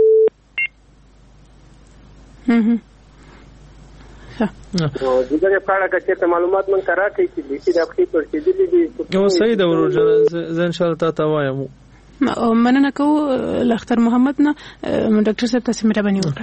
نو دغه په اړه چې معلومات من راکړي چې دې د پښې پړسېدلي دي. او صحیح ده ورجان زه ان شاء الله تا ته وایم. مننه کوم لاختر محمد نه ډاکټر صاحب تاسو مهرباني وکړئ.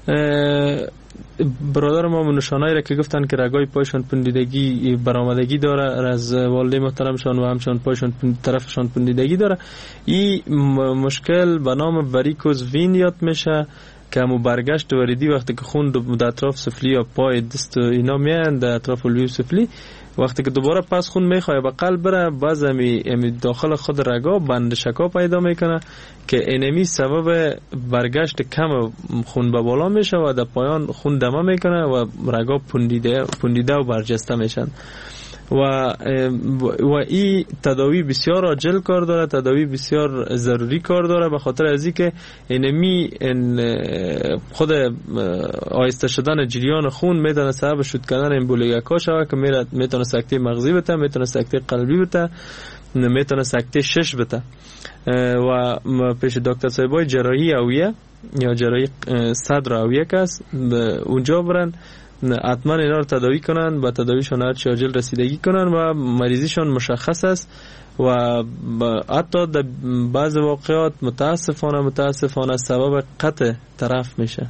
برادر ما نشانه‌ای را که گفتن که رگای پایشان پوندیدگی برآمدگی داره از والده محترمشان و همچنان پایشان طرفشان پوندیدگی داره، این مشکل به نام واریکوز وین یاد میشه که همو برگشت وریدی وقتی که خون در اطراف سفلی یا پای دست اینا میان در اطراف الوی سفلی وقتی که دوباره پس خون میخواه به قلب بره باز همی داخل خود رگا بند شکا پیدا میکنه که اینمی سبب برگشت کم خون به بالا میشه و در پایان خون دمه میکنه و رگا پوندیده پوندیده و برجسته میشن و و این تداوی بسیار عاجل کار داره، تداوی بسیار ضروری کار داره، به خاطر از اینکه اینمی خود آهسته شدن جریان خون میتونه سبب شد کردن امبولیکا شوه که میتونه سکته مغزی بته، میتونه سکته قلبی بته، میتونه سکته شش بته. و پیش دکتر صاحبای جراحی اویه یا جراحی صدر اویه کس اونجا برن حتما اینا رو تداوی کنن، با تداویشون هر چی عاجل رسیدگی کنن و مریضیشون مشخص است و حتی در بعض واقعات متاسفانه متاسفانه سبب قطع طرف میشه.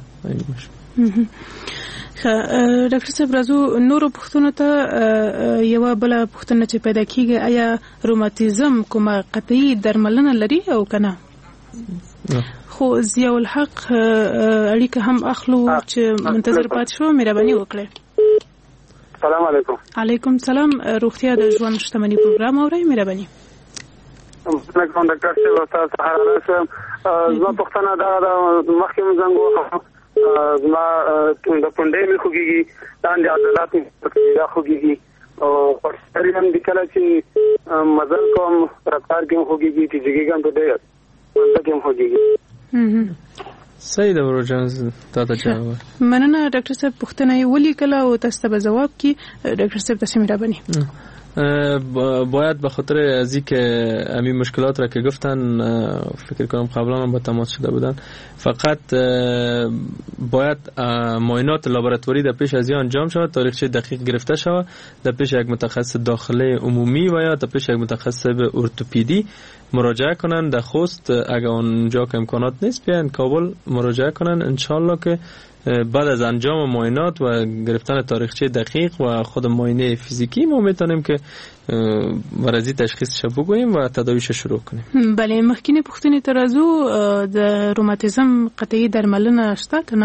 ډاکټر صاحب راځو نورو پوښتنو ته. یوه بله پوښتنه چې پیدا کیږي، آیا روماتیزم کومه قطعي درملنه لري او کنه؟ خو ضیاء الحق اړیکه هم اخلو چې منتظر پاتې شو، مهرباني وکړئ. سلام علیکم. علیکم سلام. روغتیا د ژوند شتمنۍ پروګرام اورئ، مهرباني. علیکم ډاکټر صاحب، تاسو سهار سم. زما پوښتنه دا ده، مخکې مې زنګ وکړ، زما د پوندې مې خوږیږي، لاندې عضلات مې دا خوږیږي او پرسري هم د کله چې مزل کوم رفتار کې خوږیږي، چې جګیږم ته دی څه کې خوږیږي. صحیح ده ورجانز تا ته جواب. مننه ډاکټر صاحب. پوښتنه یې ولیکله او تاسو ته جواب کی. ډاکټر صاحب تاسو مهرباني. باید به خاطر از اینکه همین مشکلات را که گفتن فکر کنم قبلا هم با تماس شده بودن، فقط باید معاینات لابراتواری در پیش از این انجام شود، تاریخچه دقیق گرفته شود، در پیش یک متخصص داخلی عمومی و یا در پیش یک متخصص ارتوپدی مراجعه کنن. در خوست اگر اونجا که امکانات نیست بیان کابل مراجعه کنن، انشالله که بعد از انجام معاینات و گرفتن تاریخچه دقیق و خود معاینه فیزیکی ما میتونیم که مرضی تشخیصش بگوییم و تداویش شروع کنیم. بله، مخکینی پوښتنې ته راځو. د روماتیزم قطعي درملنه شته که نه؟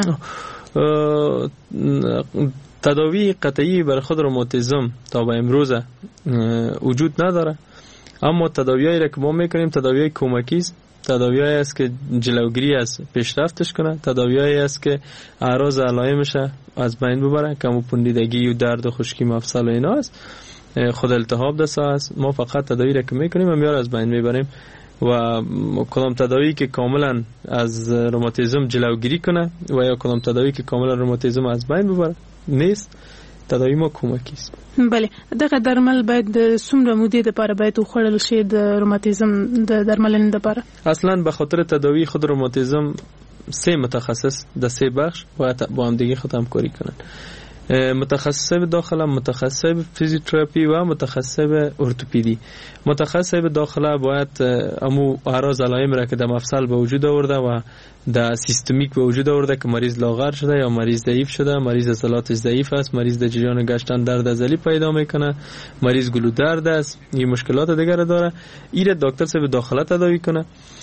تداوی قطعی برای خود روماتیزم تا به امروز وجود نداره، اما تداویایی را که ما میکنیم تداویای کمکی است. تداویایی است که جلوگیری از پیشرفتش کنه، تداویایی است که اعراض علائمش از بین ببره، کم و پوندیدگی و درد و خشکی مفصل و اینا است، خود التهاب دسته است. ما فقط تداوی را که میکنیم هم یار از بین میبریم و کدام تداوی که کاملا از روماتیزم جلوگیری کنه و یا کدام تداوی که کاملا روماتیزم از بین ببره نیست، تداوی ما کمکی است. بله، دغه درمل باید د څومره مودې لپاره باید وخوړل شي د روماتیزم د درملنې لپاره؟ اصلا به خاطر تداوی خود روماتیزم سه متخصص د سه بخش باید با هم دیگه خود همکاری کنن. متخصص به داخله، متخصص به فیزیوتراپی و متخصص به ارتوپدی. متخصص به داخله باید امو اعراض علائم را که در مفصل به وجود آورده و در سیستمیک به وجود آورده که مریض لاغر شده یا مریض ضعیف شده، مریض عضلاتش ضعیف است، مریض در جریان گشتن درد عضلی پیدا میکنه، مریض گلو درد است، این مشکلات دیگر داره، این دکتر صاحب داخله تداوی کنه.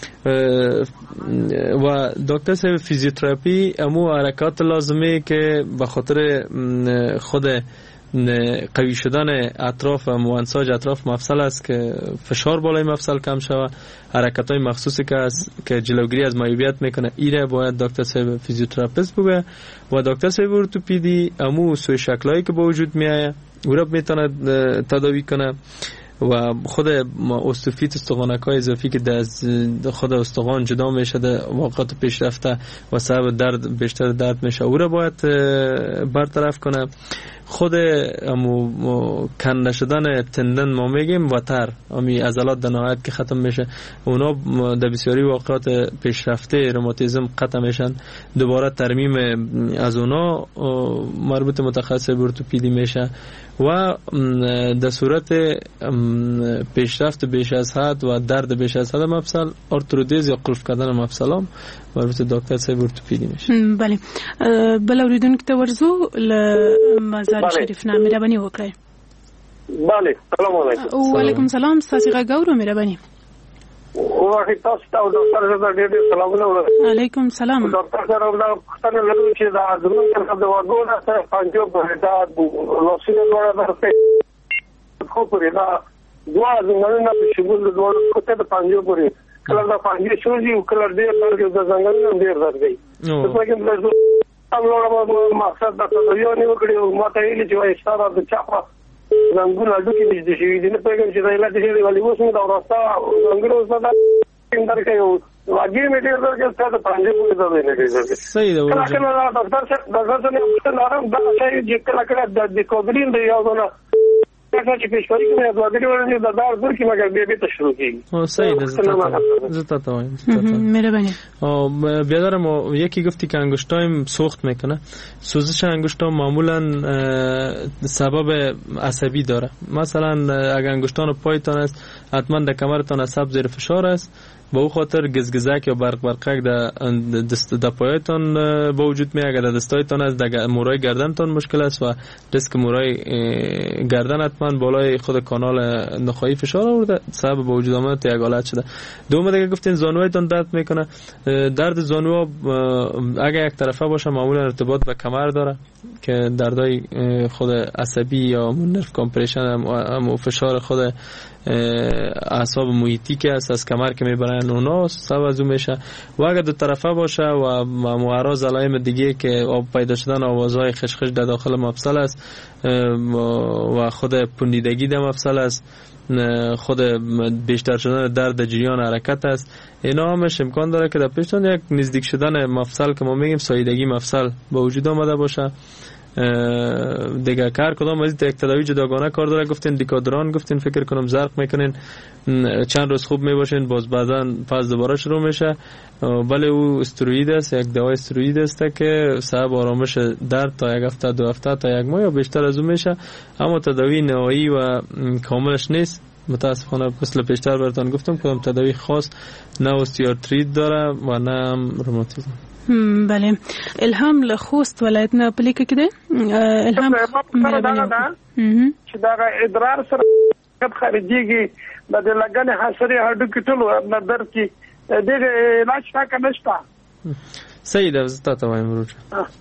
و دکتر صاحب فیزیوتراپی امو حرکات لازمه که به خاطر خود قوی شدن اطراف و انساج اطراف مفصل است که فشار بالای مفصل کم شود، حرکت های مخصوصی که از که جلوگیری از معیوبیت میکنه، ایره باید دکتر صاحب فیزیوتراپیست بگه. و دکتر صاحب ارتوپدی امو سوی شکلایی که با وجود میایه او را میتونه تداوی کنه. و خود استوفیت استخوانک های اضافی که از خود استخوان جدا میشه در واقعات پیشرفته و سبب درد بیشتر درد میشه، او را باید برطرف کنه. خود امو کنده شدن تندن ما میگیم وتر، امی عضلات در نهایت که ختم میشه، اونا در بسیاری واقعات پیشرفته روماتیزم قطع میشن، دوباره ترمیم از اونا مربوط متخصص ارتوپدی میشه. و در صورت پیشرفت بیش از حد و درد بیش از حد مفصل، آرترودیز یا قلف کردن مفصل هم مربوط دکتر صاحب ارتوپدی میشه. بله، بل اوریدونکو ته ورځو ل مزار شریف نه مهرباني وکړئ. بله، سلام علیکم. وعلیکم سلام. تاسو غږ اورئ؟ مهرباني. واه تاسو ته ډاکټر صاحب ډېر ډېر سلامونه ورکړم. علیکم سلام. ډاکټر صاحب دا پښتنه لرو چې دا زموږ څخه د وګورا سره پنځو په دا لوسینه ډول درته خو پرې دا دوا زمونږ نه په شګول د ډول کوته د پنځو پورې کله دا پنځه شوږي او کله ډېر درګ د څنګه نه ډېر درګي. په کې د څو مقصد دا ته یو نه وکړي او ماته یې چې وایي ستاره د چاپا زنګون اډو کې نږدې شوي دي نه پېږم چې دا علت شي ولی اوس موږ دا ورسته زنګون اوس دا څنګه کوي واګي میټر درکې ستاسو پنځه پولیس دا نه کوي صحیح ده کله کله دا ډاکټر ډاکټر څنګه نارم دا شي چې کله کله د کوګرین دی یو نه څنګه چې پېښوري کې دا واګي ورته دا دار در کې مګر به به شروع کیږي او صحیح ده زتا تا وایم مهربانی او بیادرم یکی گفتی که انگشتایم سوخت میکنه. سوزش انگشتا معمولا سبب عصبی داره. مثلا اگر انگشتان پایتان است حتما در کمرتان عصب زیر فشار است، با او خاطر گزگزک یا برق برقک در دست در پایتان با وجود می. اگر در دستایتان است در مورای گردنتان مشکل است و ریسک مورای گردن حتما بالای خود کانال نخاعی فشار آورده، سبب با وجود آمد یک حالت شده. دوم دیگه گفتین زانویتان درد میکنه. درد زانو اگر یک طرفه باشه معمولا ارتباط به کمر داره که دردای خود عصبی یا نرف کامپرشن هم فشار خود اعصاب محیطی که است از کمر که میبرن اونا سبب از اون میشه. و اگر دو طرفه باشه و معرض علائم دیگه که آب پیدا شدن آوازهای خشخش در داخل مفصل است و خود پوندیدگی در مفصل است، خود بیشتر شدن درد جریان حرکت است، اینا همش امکان داره که در پیشتان یک نزدیک شدن مفصل که ما میگیم ساییدگی مفصل با وجود آمده باشه. دیگه کار کدام از یک تداوی جداگانه کار داره. گفتین دیکادران، گفتین فکر کنم زرق میکنین، چند روز خوب میباشین باز بعدن پس دوباره شروع میشه. ولی او استروئید است، یک دوا استروئید است که سبب آرامش درد تا یک هفته دو هفته تا یک ماه یا بیشتر از اون میشه، اما تداوی نهایی و کاملش نیست. متاسفانه مثل پیشتر براتون گفتم کدام تداوی خاص نه اوستیوارتریت داره و نه هم روماتیسم. بله. الهام له خوست ولایت نه پلیک کده. الهام چې دا ادرار سره خارجيږي د لګنې حسري هډو کې ټول د درد کې دغه علاج تا نشته. صحیح ده زتا ته وایم ورو.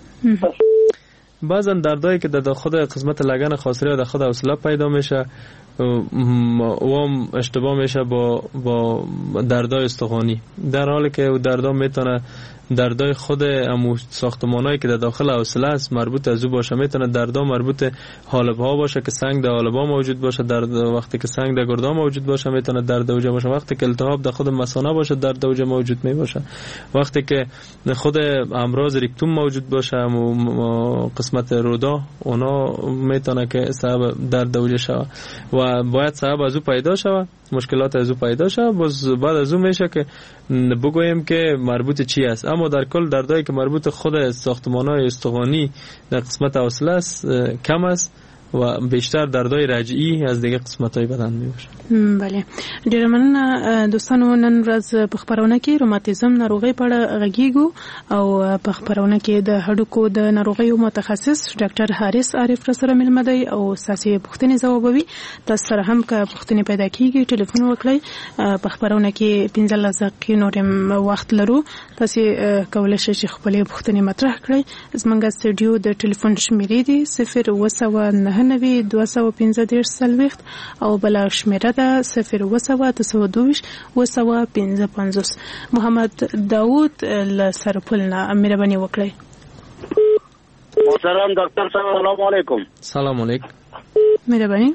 بعضن دردایی که در خود قسمت لگن خاصری در خود حوصله پیدا میشه و هم اشتباه میشه با با دردای استخوانی، در حالی که دردها میتونه دردای خود امو ساختمانایی که در داخل حوصله است مربوط از او باشه. میتونه دردها مربوط حالب‌ها باشه که سنگ در حالب‌ها موجود باشه، درد وقتی که سنگ در گردها موجود باشه میتونه درد اوجه باشه، وقتی که التهاب در خود مثانه باشه درد اوجه موجود می باشه، وقتی که خود امراض ریکتوم موجود باشه و قسمت رودا اونا میتونه که سبب درد اوجه شوه و باید سبب از او پیدا شوه، مشکلات از او پیدا شوه. باز بعد از او میشه که بگوییم که مربوط چی است. اما در کل دردایی که مربوط خود ساختمان‌های استخوانی در قسمت حوصله است کم است و بیشتر دردای رجعی از دیگه قسمت‌های بدن میباشه. بله. ډیر مننه دوستانو، نن ورځ په خبرونه کې روماتیزم ناروغي په اړه غږیږو او په خبرونه کې د هډوکو د ناروغیو متخصص ډاکټر حارث عارف را سره ملمه دی او ساسي پوښتنې ځوابوي. تاسو سره هم که پوښتنې پیدا کیږي ټلیفون وکړئ. په خبرونه کې پنځلس دقیقې نور وخت لرو، تاسو کولای شئ چې خپلې پوښتنې مطرح کړئ. زموږ سټوډیو د ټلیفون شمیرې دي صفر اوه سوه نهه نوي دوه سوه پنځه دېرش څلوېښت او بله شمیره ده صفر اوه سوه اته سوه دوه ویشت اوه سوه پنځه پنځوس. محمد داود له سرپل نه مهرباني وکړئ. محترم ډاکټر صاحب سلام علیکم. سلام علیکم. مهرباني.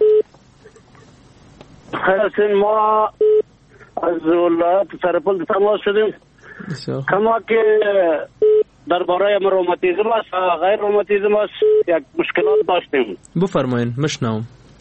خیر ما از ولایت سرپل تماس شدیم. کما که درباره روماتیزم است و غیر روماتیزم است یک مشکلات داشتیم. بفرمایید مشنوم.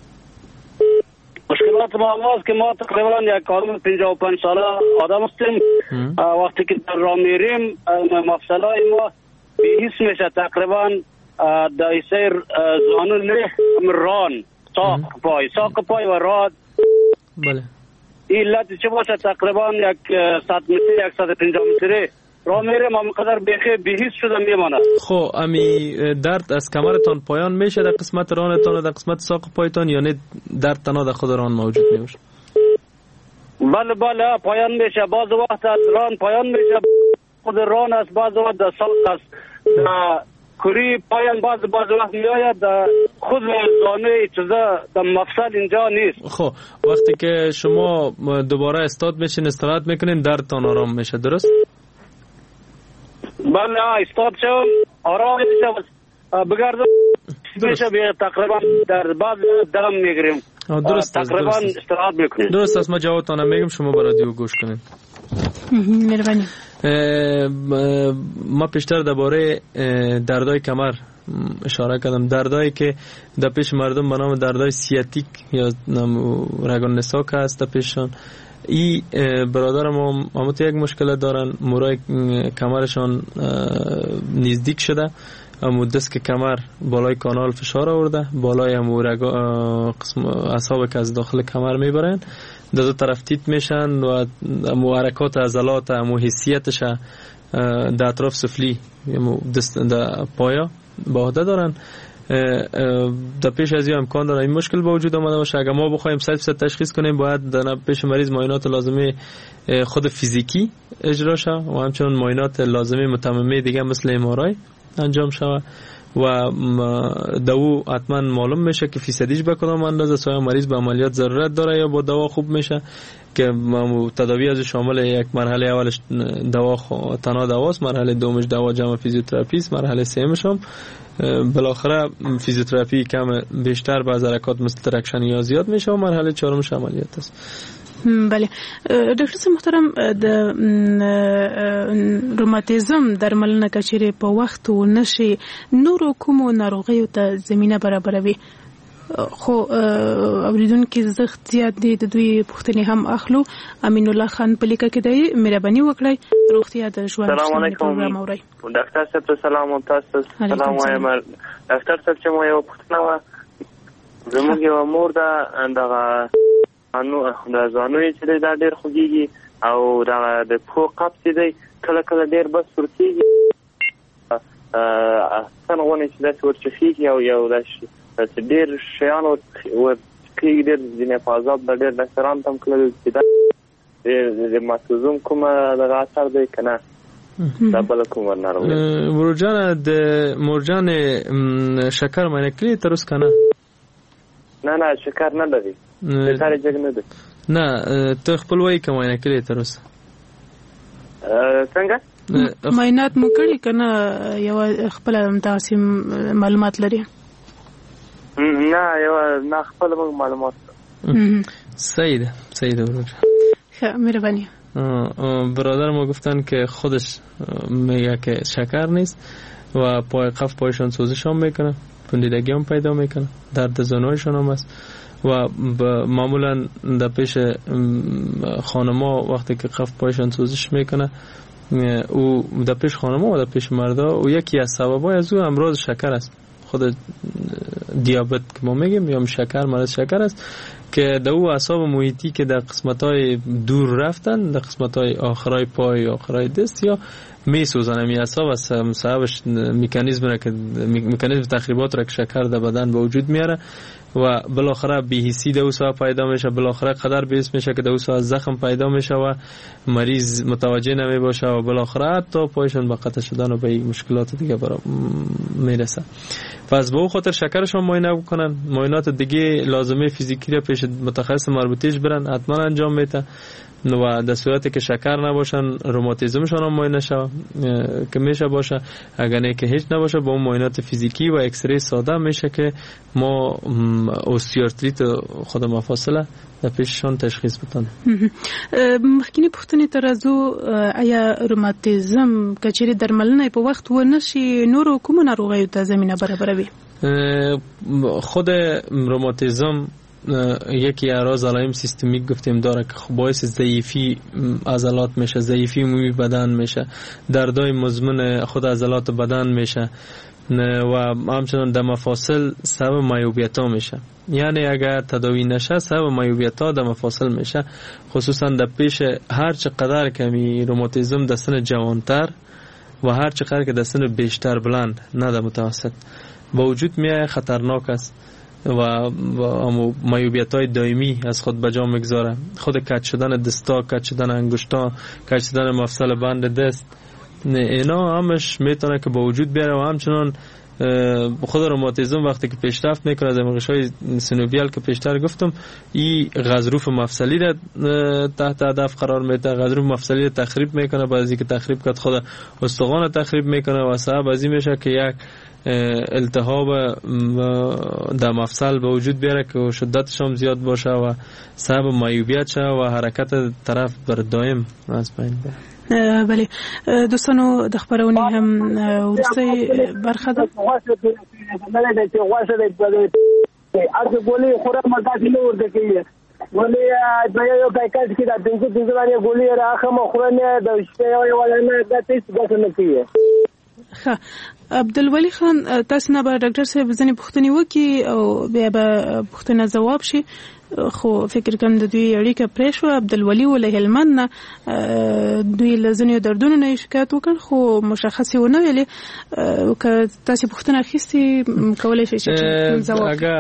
مشکلات ما است که ما تقریبا یک کارم پنجاه و پنج ساله آدم هستیم. وقتی که در راه میریم مفصلای ما بی‌حس میشه، تقریبا در سیر زانو نه ران ساق پای ساق پای و راد. بله. این علت چه باشه؟ تقریبا یک صد متر یک صد و پنجاه متری راه میرم اما قدر بیخی بی‌حس شده میمانه. خب امی درد از کمرتان پایان میشه در قسمت رانتان و در قسمت ساق پایتان یا نه درد تنها در خود ران موجود میشه؟ بله بله پایان میشه، بعض وقت از ران پایان میشه، خود ران است، بعض وقت در ساق است، در کری پایان بعض بعض وقت میآید، در خود زانوی چیزا در مفصل اینجا نیست. خب وقتی که شما دوباره استاد میشین استراحت میکنین دردتان آرام میشه، درست؟ بله استاد شم آرام میشه، بگردم میشه بیا تقریبا در بعد دم میگیریم درست تقریبا استراحت میکنیم. درست است، ما جوابتان میگم، شما به رادیو گوش کنید. مهربانی. ما پیشتر درباره دردای کمر اشاره کردم، دردایی که در پیش مردم به نام دردای سیاتیک یا رگان نساک هست در پیششان. ای برادر ما همت یک مشکل دارن، مورای کمرشان نزدیک شده، امو دست که کمر بالای کانال فشار آورده، بالای امو قسم اعصاب که از داخل کمر میبرن، در دو طرف تیت میشن و امو حرکات عضلات امو حسیتش در اطراف سفلی امو دست در پایا با عهده دارن. در پیش از این امکان داره این مشکل با وجود آمده باشه. اگر ما بخوایم صد درصد تشخیص کنیم، باید در پیش مریض معاینات لازمه خود فیزیکی اجرا شه و همچنین معاینات لازمه متممه دیگه مثل ام آر آی انجام شود و دو حتما معلوم میشه که فیصدیش به کدام اندازه سایه مریض به عملیات ضرورت داره یا با دوا خوب میشه، که تداوی از شامل یک مرحله اولش دوا تنها دواست، مرحله دومش دوا جمع فیزیوتراپی است، مرحله سومش هم بالاخره فیزیوتراپی کم بیشتر با حرکات مثل ترکشن یا زیاد میشه و مرحله چهارمش عملیات است. بله دکتر محترم، د روماتیزم درملنه کچېرې په وخت و نشي نورو کومو ناروغیو ته زمينه برابروي، خو اوریدونکو زغت زیات دي، د دوی پوښتنې هم اخلو. امین الله خان په لیکه کې دی، مهرباني وکړئ روغتیا د ژوند سلام علیکم ډاکټر صاحب. سلام او تاسو سلام وایم ډاکټر صاحب، چې مو یو پوښتنه و، زموږ یو مور ده دغه انو د ځوانوي چې دا ډېر خوږیږي او دا د پو قبض دی کله کله ډېر بس ورتيږي څنګه ونی چې دا ورچخیږي او یو د ډېر شیان او کېږي ډېر ځینې فازات د ډېر ډاکټران تم کله چې دا د ماتوزوم کومه دغه اثر دی کنه دا بل کوم ناروغي ورجانه د مورجان شکر معنی کړی تر اوسه کنه؟ نه نه شکر نه لري، شکر جګ نه دی. نه ته خپل وای کومه کړی تر اوسه څنګه معاینات مو کړی کنه؟ یو خپل تاسو معلومات لري؟ نه یو نه خپل معلومات. صحیح ده صحیح ده ورور. خب مهربانی. برادر ما گفتن که خودش میگه که شکر نیست و پای قف پایشان سوزش هم میکنه، پوندیدگی هم پیدا میکنه، درد زانویشان هم است و معمولا در پیش خانما وقتی که قف پایشان سوزش میکنه او در پیش خانما و در پیش مردا و یکی از سببای از او امراض شکر است، خود دیابت که ما میگیم یا شکر، مرض شکر است که در او اعصاب محیطی که در قسمت‌های دور رفتن، در قسمت‌های آخرای پای یا آخرای دست یا میسوزن، می اعصاب از سببش مکانیزم که مکانیزم تخریبات را که شکر در بدن به وجود میاره و بالاخره بی‌حسی در اوسا پیدا میشه، بالاخره قدر بیس میشه که در اوسا زخم پیدا میشه و مریض متوجه نمی باشه و بالاخره تا پایشون به قطع شدن و به مشکلات دیگه برا میرسه. پس به او خاطر شکرشون معاینه بکنن، معاینات دیگه لازمه فیزیکی را پیش متخصص مربوطیش برن حتما انجام میده و در صورتی که شکر نباشن روماتیزمشون هم معاینه شود که میشه باشه، اگر نه که هیچ نباشه با اون معاینات فیزیکی و اکسری ساده میشه که ما اوستیوارتریت خود مفاصله در پیششان تشخیص بتانه. مخکینی پوښتنې ترازو آیا روماتیزم کچېرې درملنه په وخت و نشي نورو کومو ناروغیو ته زمینه برابروي؟ خود روماتیزم یکی اعراض علائم سیستمیک گفتیم داره که باعث ضعیفی عضلات میشه، ضعیفی عمومی بدن میشه، دردای مزمن خود عضلات بدن میشه و همچنان در مفاصل سبب مایوبیتا میشه. یعنی اگر تداوی نشه سبب مایوبیتا در مفاصل میشه، خصوصا در پیش هر چقدر کمی روماتیزم در سن جوانتر و هر چقدر که در سن بیشتر بلند نه در متوسط با وجود میاد خطرناک است و مایوبیت های دائمی از خود بجا میگذاره. خود کج شدن دستا، کج شدن انگشتا، کج شدن مفصل بند دست، اینا همش میتونه که با وجود بیاره و همچنان خود روماتیزم وقتی که پیشرفت میکنه در مغشای سینوویال که پیشتر گفتم این غضروف مفصلی را تحت هدف قرار میده، غضروف مفصلی را تخریب میکنه، بعد از اینکه تخریب کرد خود استخوان تخریب میکنه و سبب از این میشه که یک التهاب در مفصل به وجود بیاره که شدتش هم زیاد باشه و سبب معیوبیت شه و حرکت طرف بر دائم از بین بره. بله دوستانو د خبرونې هم ورسته برخه ده ارته ګولې خورا مدافع نه ورته کوي ولې د یو پاکټ کې د دغه دغه باندې ګولې راخه مخرنه د شپې یو ولنه د تیس ګټه نه کوي. ښه عبدالولي خان تاسو نه به ډاکټر صاحب ځنې پوښتنې وکړي او بیا به پوښتنه ځواب شي خو فکر کوم د دوی اړیکه پرې شو. عبدالولي ولې هلمند نه دوی له ځینو دردونو نه شکایت وکړ خو مشخص یې ونه ویلې که تاسو پوښتنه اخیستې کولی شئ ځواب. اگر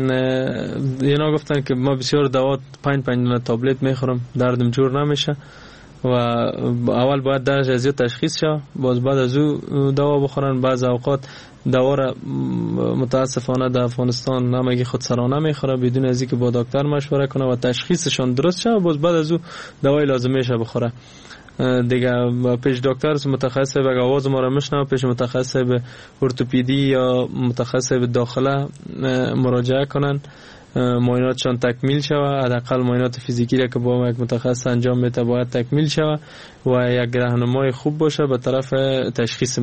اینا گفتن که ما بسیار دوا پنج پنج تابلت میخورم دردم جور نمیشه و اول باید درش از زیاد تشخیص شه باز بعد از او دوا بخورن. بعض اوقات دوا را متاسفانه در افغانستان همگی خود سرانه میخوره بدون از اینکه با دکتر مشوره کنه و تشخیصشان درست شه باز بعد از او دوای لازمه شه بخوره دیگه. پیش دکتر متخصص به آواز ما را میشنوه پیش متخصص به ارتوپدی یا متخصص به داخله مراجعه کنن معایناتشان تکمیل شود. حداقل معاینات فیزیکی را که با یک متخصص انجام میده باید تکمیل شود و یک راهنمای خوب باشه به طرف تشخیص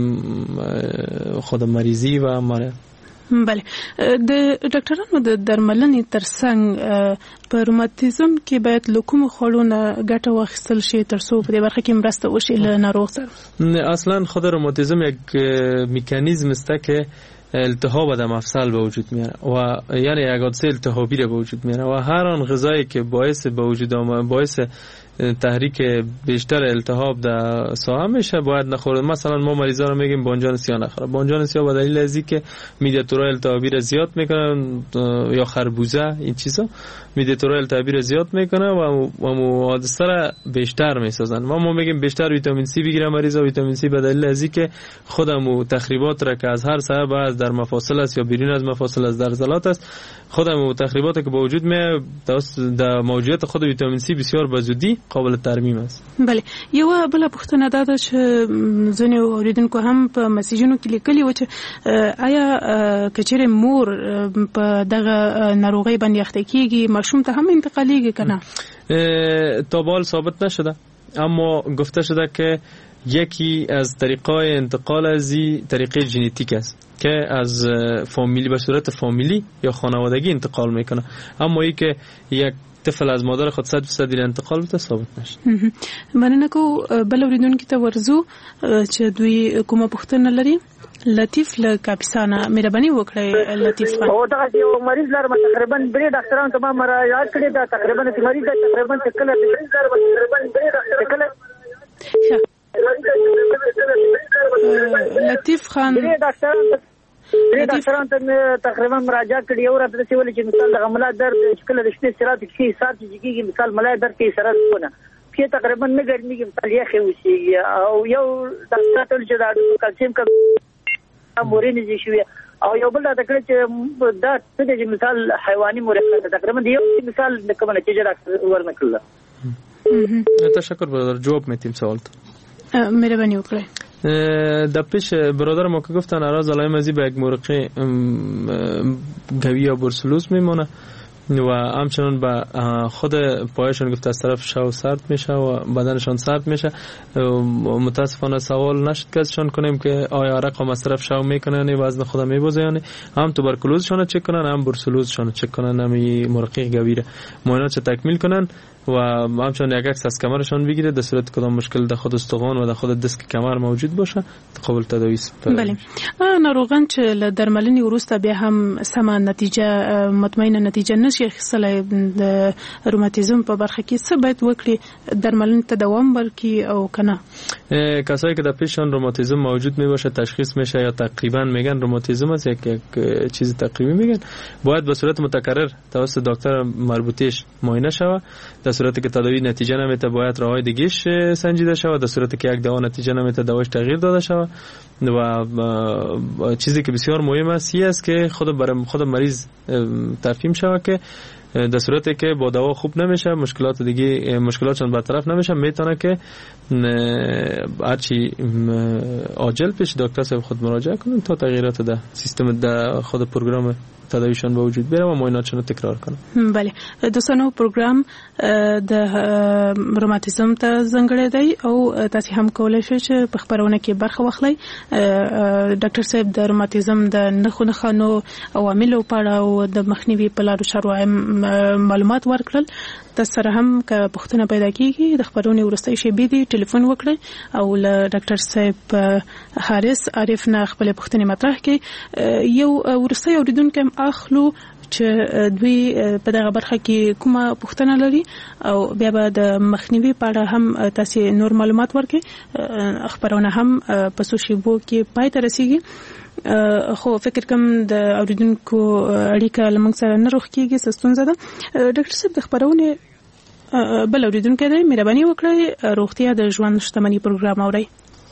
خود مریضی و مرض. بله د ډاکټرانو د درملنې ترڅنګ په روماتیزم کې باید له کوم خوړو نه ګټه واخیستل شي ترڅو په دې برخه کې مرسته وشي له ناروغ سره؟ اصلا خود روماتیزم یک میکانیزم است که التهاب در مفصل به وجود میاره و یعنی یک حادثه التهابی را به وجود میاره و هر آن غذایی که باعث به وجود آمد باعث تحریک بیشتر التهاب در ساعه میشه باید نخورد. مثلا ما مریضا رو میگیم بانجان سیاه نخوره. بانجان سیاه به دلیل از اینکه میدیاتورای التهابی را زیاد میکنن یا خربوزه این چیزا میدیاتورای التهابی را زیاد میکنه و و حادثه را بیشتر میسازن. ما ما میگیم بیشتر ویتامین سی بگیره مریضا. ویتامین سی به دلیل از اینکه خودمو تخریبات را که از هر سبب از در مفاصل است یا بیرون از مفاصل است در عضلات است خودمو تخریباتی که با وجود میاد در موجودیت خود ویتامین سی بسیار به زودی قابل ترمیم است. بله یو بل پوښتنه دا ده چې ځینې اوریدونکو هم په میسجونو کې لیکلي و چې آیا کچېرې مور په دغه ناروغۍ باندې اخته کیږي ماشوم ته هم انتقالیږي کنه؟ تا به حال ثابت نشده اما گفته شده که یکی از طریقای انتقال از این طریقه ژنتیک است که از فامیلی به صورت فامیلی یا خانوادگی انتقال میکنه اما ای که یک طفل از مادر خود صد فیصد انتقال بده ثابت نشد. مننه کو بل اوریدونکو ته ورزو چې دوی کومه پوښتنه لري. لطیف له کاپیسانا مهرباني وکړئ لطیف خان. او دا یو مریض لرم تقریبا درې ډاکټرانو ته ما رايات کړی دا تقریبا چې مریض تقریبا کله تقریبا درې ډاکټر کله لطیف خان درې ډاکټرانو درې ډاکټرانو ته تقریبا مراجعه کړې او راته څه ویل چې مثال د غملا درد کله د شپې سرات کې حساب کیږي مثال ملای درد کې سرات ونه کې تقریبا نه ګرمي کې مثال یې خوسي او یو ډاکټر چې دا کلسیم کا مورینې دي شوی او یو بل دا کړ چې دا څه دي مثال حیواني مرکب تقریبا یو مثال د کوم نتیجه راځي ورنکړه. تشکر برادر جواب میتیم سوال مهربانی وکړئ. در پیش برادر ما که گفتن اراز علائم ازی به یک مرقه گوی یا برسلوز میمونه و همچنان به خود پایشون گفت از طرف شو سرد میشه و بدنشان سرد میشه. متاسفانه سوال نشد که ازشان کنیم که آیا رقم از طرف شو میکنن وزن خود میبوزه یعنی هم توبرکلوزشان چک کنن هم برسلوزشان چک کنن هم مرقه گوی را معاینات تکمیل کنن و همچنان یک عکس از کمرشان بگیره در صورت کدام مشکل در خود استخوان و در خود دسک کمر موجود باشه قابل تداوی است. بله ناروغان چې له درملنې وروسته بیا هم سمه نتیجه مطمئنه نتیجه نشي اخیستلی د روماتیزم په برخه کې څه باید وکړي درملنې ته دوام ورکړي او کنه؟ کسایی که در پیششان روماتیزم موجود می باشه تشخیص میشه یا تقریبا میگن روماتیزم است یک یک چیز تقریبی میگن باید به صورت متکرر توسط دکتر مربوطش معاینه شود. در صورتی که تداوی نتیجه نمیده باید راههای دیگه‌اش سنجیده شود. در صورتی که یک دوا نتیجه نمیده دواش تغییر داده شود و چیزی که بسیار مهم است این است که خود برای خود مریض تفهیم شود که در صورتی که با دوا خوب نمیشه، مشکلات دیگه مشکلاتشون برطرف نمیشه، میتونه که هرچی عاجل پیش دکتر صاحب خود مراجعه کنن تا تغییرات در سیستم در خود پروگرام تداویشان به وجود بیاره و معایناتشون رو تکرار کنن. بله دوستانو پروګرام د روماتیزم ته ځانګړی دی او تاسو هم کولای شئ چې په خبرونه کې برخه واخلئ. ډاکټر صاحب د روماتیزم د نښو نښانو عواملو په اړه او د مخنیوي په لارو چارو معلومات ورکړل. تاسو سره هم که پوښتنه پیدا کیږي د خبرونې وروستۍ شېبې دی ټلیفون وکړئ او له ډاکټر صاحب حارث عارف نه خپل پوښتنې مطرح کړئ. یو وروستۍ اوریدونکی اخلو چې دوی په دغه برخه کې کومه پوښتنه لري او بیا به د مخنیوي په اړه هم تاسو نور معلومات ورکړئ. خبرونه هم په څو شېبو کې پای ته رسیږي. خو فکر کوم د اوریدونکو اړیکه لمنځ سره نه روغ کیږي، څه ستونزه ده. ډاکټر صاحب د خبرونه بل اوریدونکو دی، مهرباني وکړئ روغتیا د ژوند شتمنۍ پروګرام اورئ.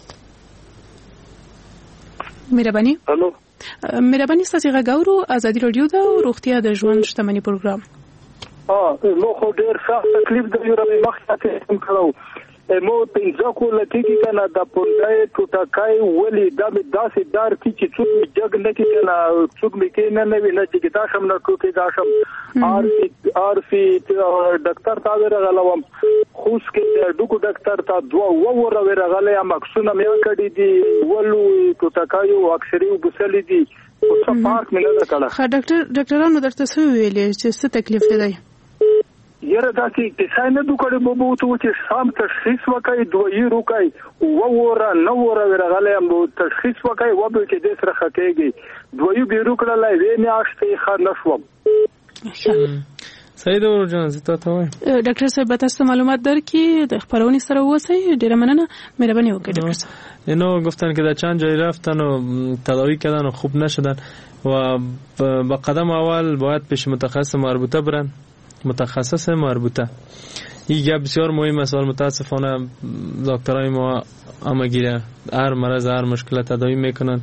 مهرباني الو مهرباني ستاسو غاورو ازادي رادیو دا روغتیا د ژوند شتمنۍ پروګرام. اه نو خو ډیر سخت تکلیف د یو رمې مخته تم کړو. مو پنځه کو لکه کې کنه د پوندای ټوټکای ولی د داسې دار کی چې څوک جګ نه کې کنه څوک می کې نه نه ویل چې دا شم نه ټوکې دا شم ار سی ار سی ډاکټر تا ورغلم خوش کې ډوکو ډاکټر تا دوا و ورغلې مکسونه مې کړې دي ولو ټوټکای او اکثری وبسلې دي او څه پارک مې نه کړه. ها ډاکټر ډاکټرانو درته څه ویلې چې څه تکلیف دی؟ یره دا کې کیسه نه دوکړې بو بو ته چې سم تشخیص وکړي دوی روکای او وره نو وره ورغلې مو تشخیص وکړي و به کې د سره خکېږي دوی به روکړلای وینې آشته خر نشوم. سعید اورجان زه ته وای ډاکټر صاحب تاسو معلومات درکې د خبرونې سره وسی ډیره مننه، مهرباني وکړئ ډاکټر صاحب. اینو گفتن که در چند جای رفتن و تداوی کردن و خوب نشدن و با قدم اول باید پیش متخصص مربوطه برن، متخصص مربوطه. این گپ بسیار مهم است. متاسفانه دکترای ما همگیره هر مرض هر مشکل تداوی میکنن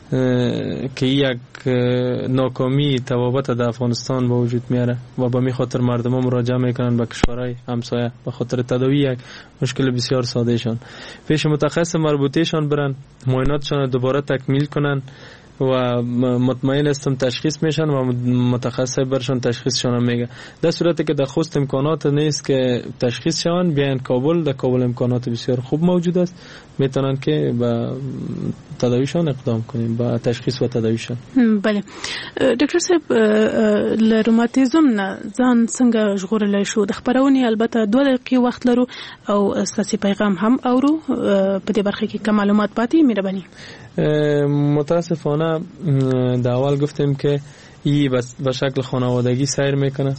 که یک ناکامی توابط در افغانستان به وجود میاره و به می خاطر مردم ها مراجعه میکنن به کشورهای همسایه به خاطر تداوی یک مشکل بسیار ساده شان. پیش متخصص مربوطه شان برن، معایناتشان دوباره تکمیل کنن و مطمئن هستم تشخیص میشن و متخصص برشان تشخیصشان میگه. در صورتی که در خوست امکانات نیست که تشخیص شون بیاین کابل، در کابل امکانات بسیار خوب موجود است، میتونن که با تداویشان اقدام کنیم، با تشخیص و تداویشان. بله ډاکټر صاحب ل روماتیزم نه ځان څنګه ژغورلی شو؟ د خبرونې البته دوه دقیقې وخت لرو او ستاسو پیغام هم اورو، په دې برخه کې کوم معلومات پاتې مهرباني. متاسفانه در اول گفتیم که ای به شکل خانوادگی سیر میکنه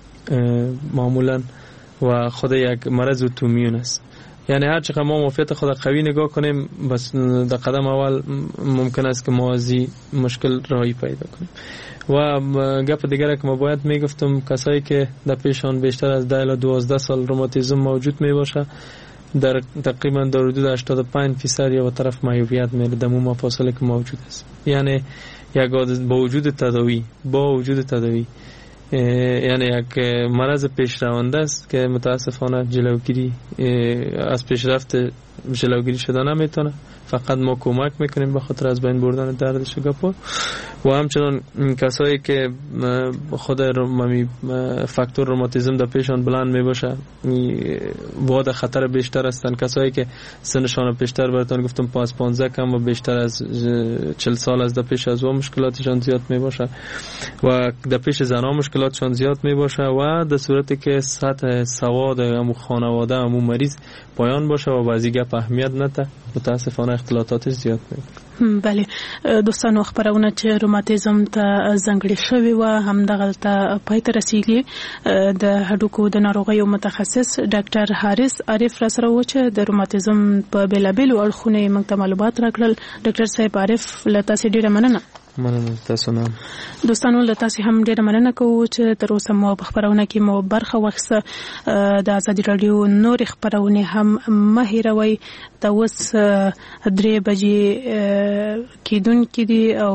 معمولا و خود یک مرض اتومیون است. یعنی هر چقدر ما موفیت خود قوی نگاه کنیم بس در قدم اول ممکن است که ما از این مشکل راهی پیدا کنیم. و گپ دیگر که ما باید میگفتم کسایی که در پیشان بیشتر از ده الی دوازده سال روماتیزم موجود می باشه در تقریبا در حدود هشتاد و پنج درصد یا به طرف معیوبیت میره در مو مفاصل که موجود است. یعنی یک با وجود تداوی با وجود تداوی یعنی یک مرض پیشرونده است که متاسفانه جلوگیری از پیشرفت جلوگیری شده نمیتونه. فقط ما کمک میکنیم به خاطر از بین بردن درد شکمپر و همچنان کسایی که خود رومی فاکتور روماتیزم در پیشان بلند میباشه واد خطر بیشتر هستن. کسایی که سنشان بیشتر براتون گفتم پاس پانزده کم و بیشتر از چهل سال از در پیش از و مشکلاتشان زیاد میباشه و در پیش زنها مشکلاتشان زیاد میباشه و در صورتی که سطح سواد امو خانواده امو مریض پایان باشه و بعضی گپ اهمیت نده متاسفانه اختلاطاتش زیاد میشه. بله دوستانو خبرونه چې روماتیزم ته ځانګړې شوی و همدغه ته پای ته رسیدلی د هډوکو د ناروغیو متخصص ډاکټر حارث عارف را سره و چې د روماتیزم په بیلابیلو اړخونو موږ ته معلومات راکړل. ډاکټر صاحب عارف له تاسو ډیره مننه. مننه تاسو نه. دوستانو له تاسو هم ډیره مننه کوو چې تر اوسه مو په خبرونه کې مو برخه واخیسته. د ازادي رادیو نور خبرونه هم مه هیروئ. دا اوس درې بجې کېدونکې دي او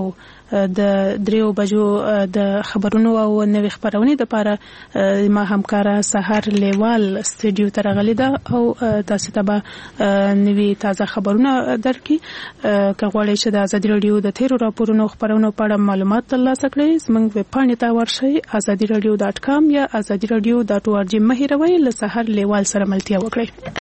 د دریو بجو د خبرونو او نوې خبرونه د لپاره ما همکارا سحر لیوال استودیو ته راغلی ده او تاسو ته به نوې تازه خبرونه درکې کغواړئ چې د ازادي رادیو د تیرو راپورونو خبرونو په اړه معلومات ترلاسه کړئ زموږ ویب پاڼې ته ورشئ azadi radio dot com یا azadi radio dot org مهیروي له سحر لیوال سره ملتیا وکړئ.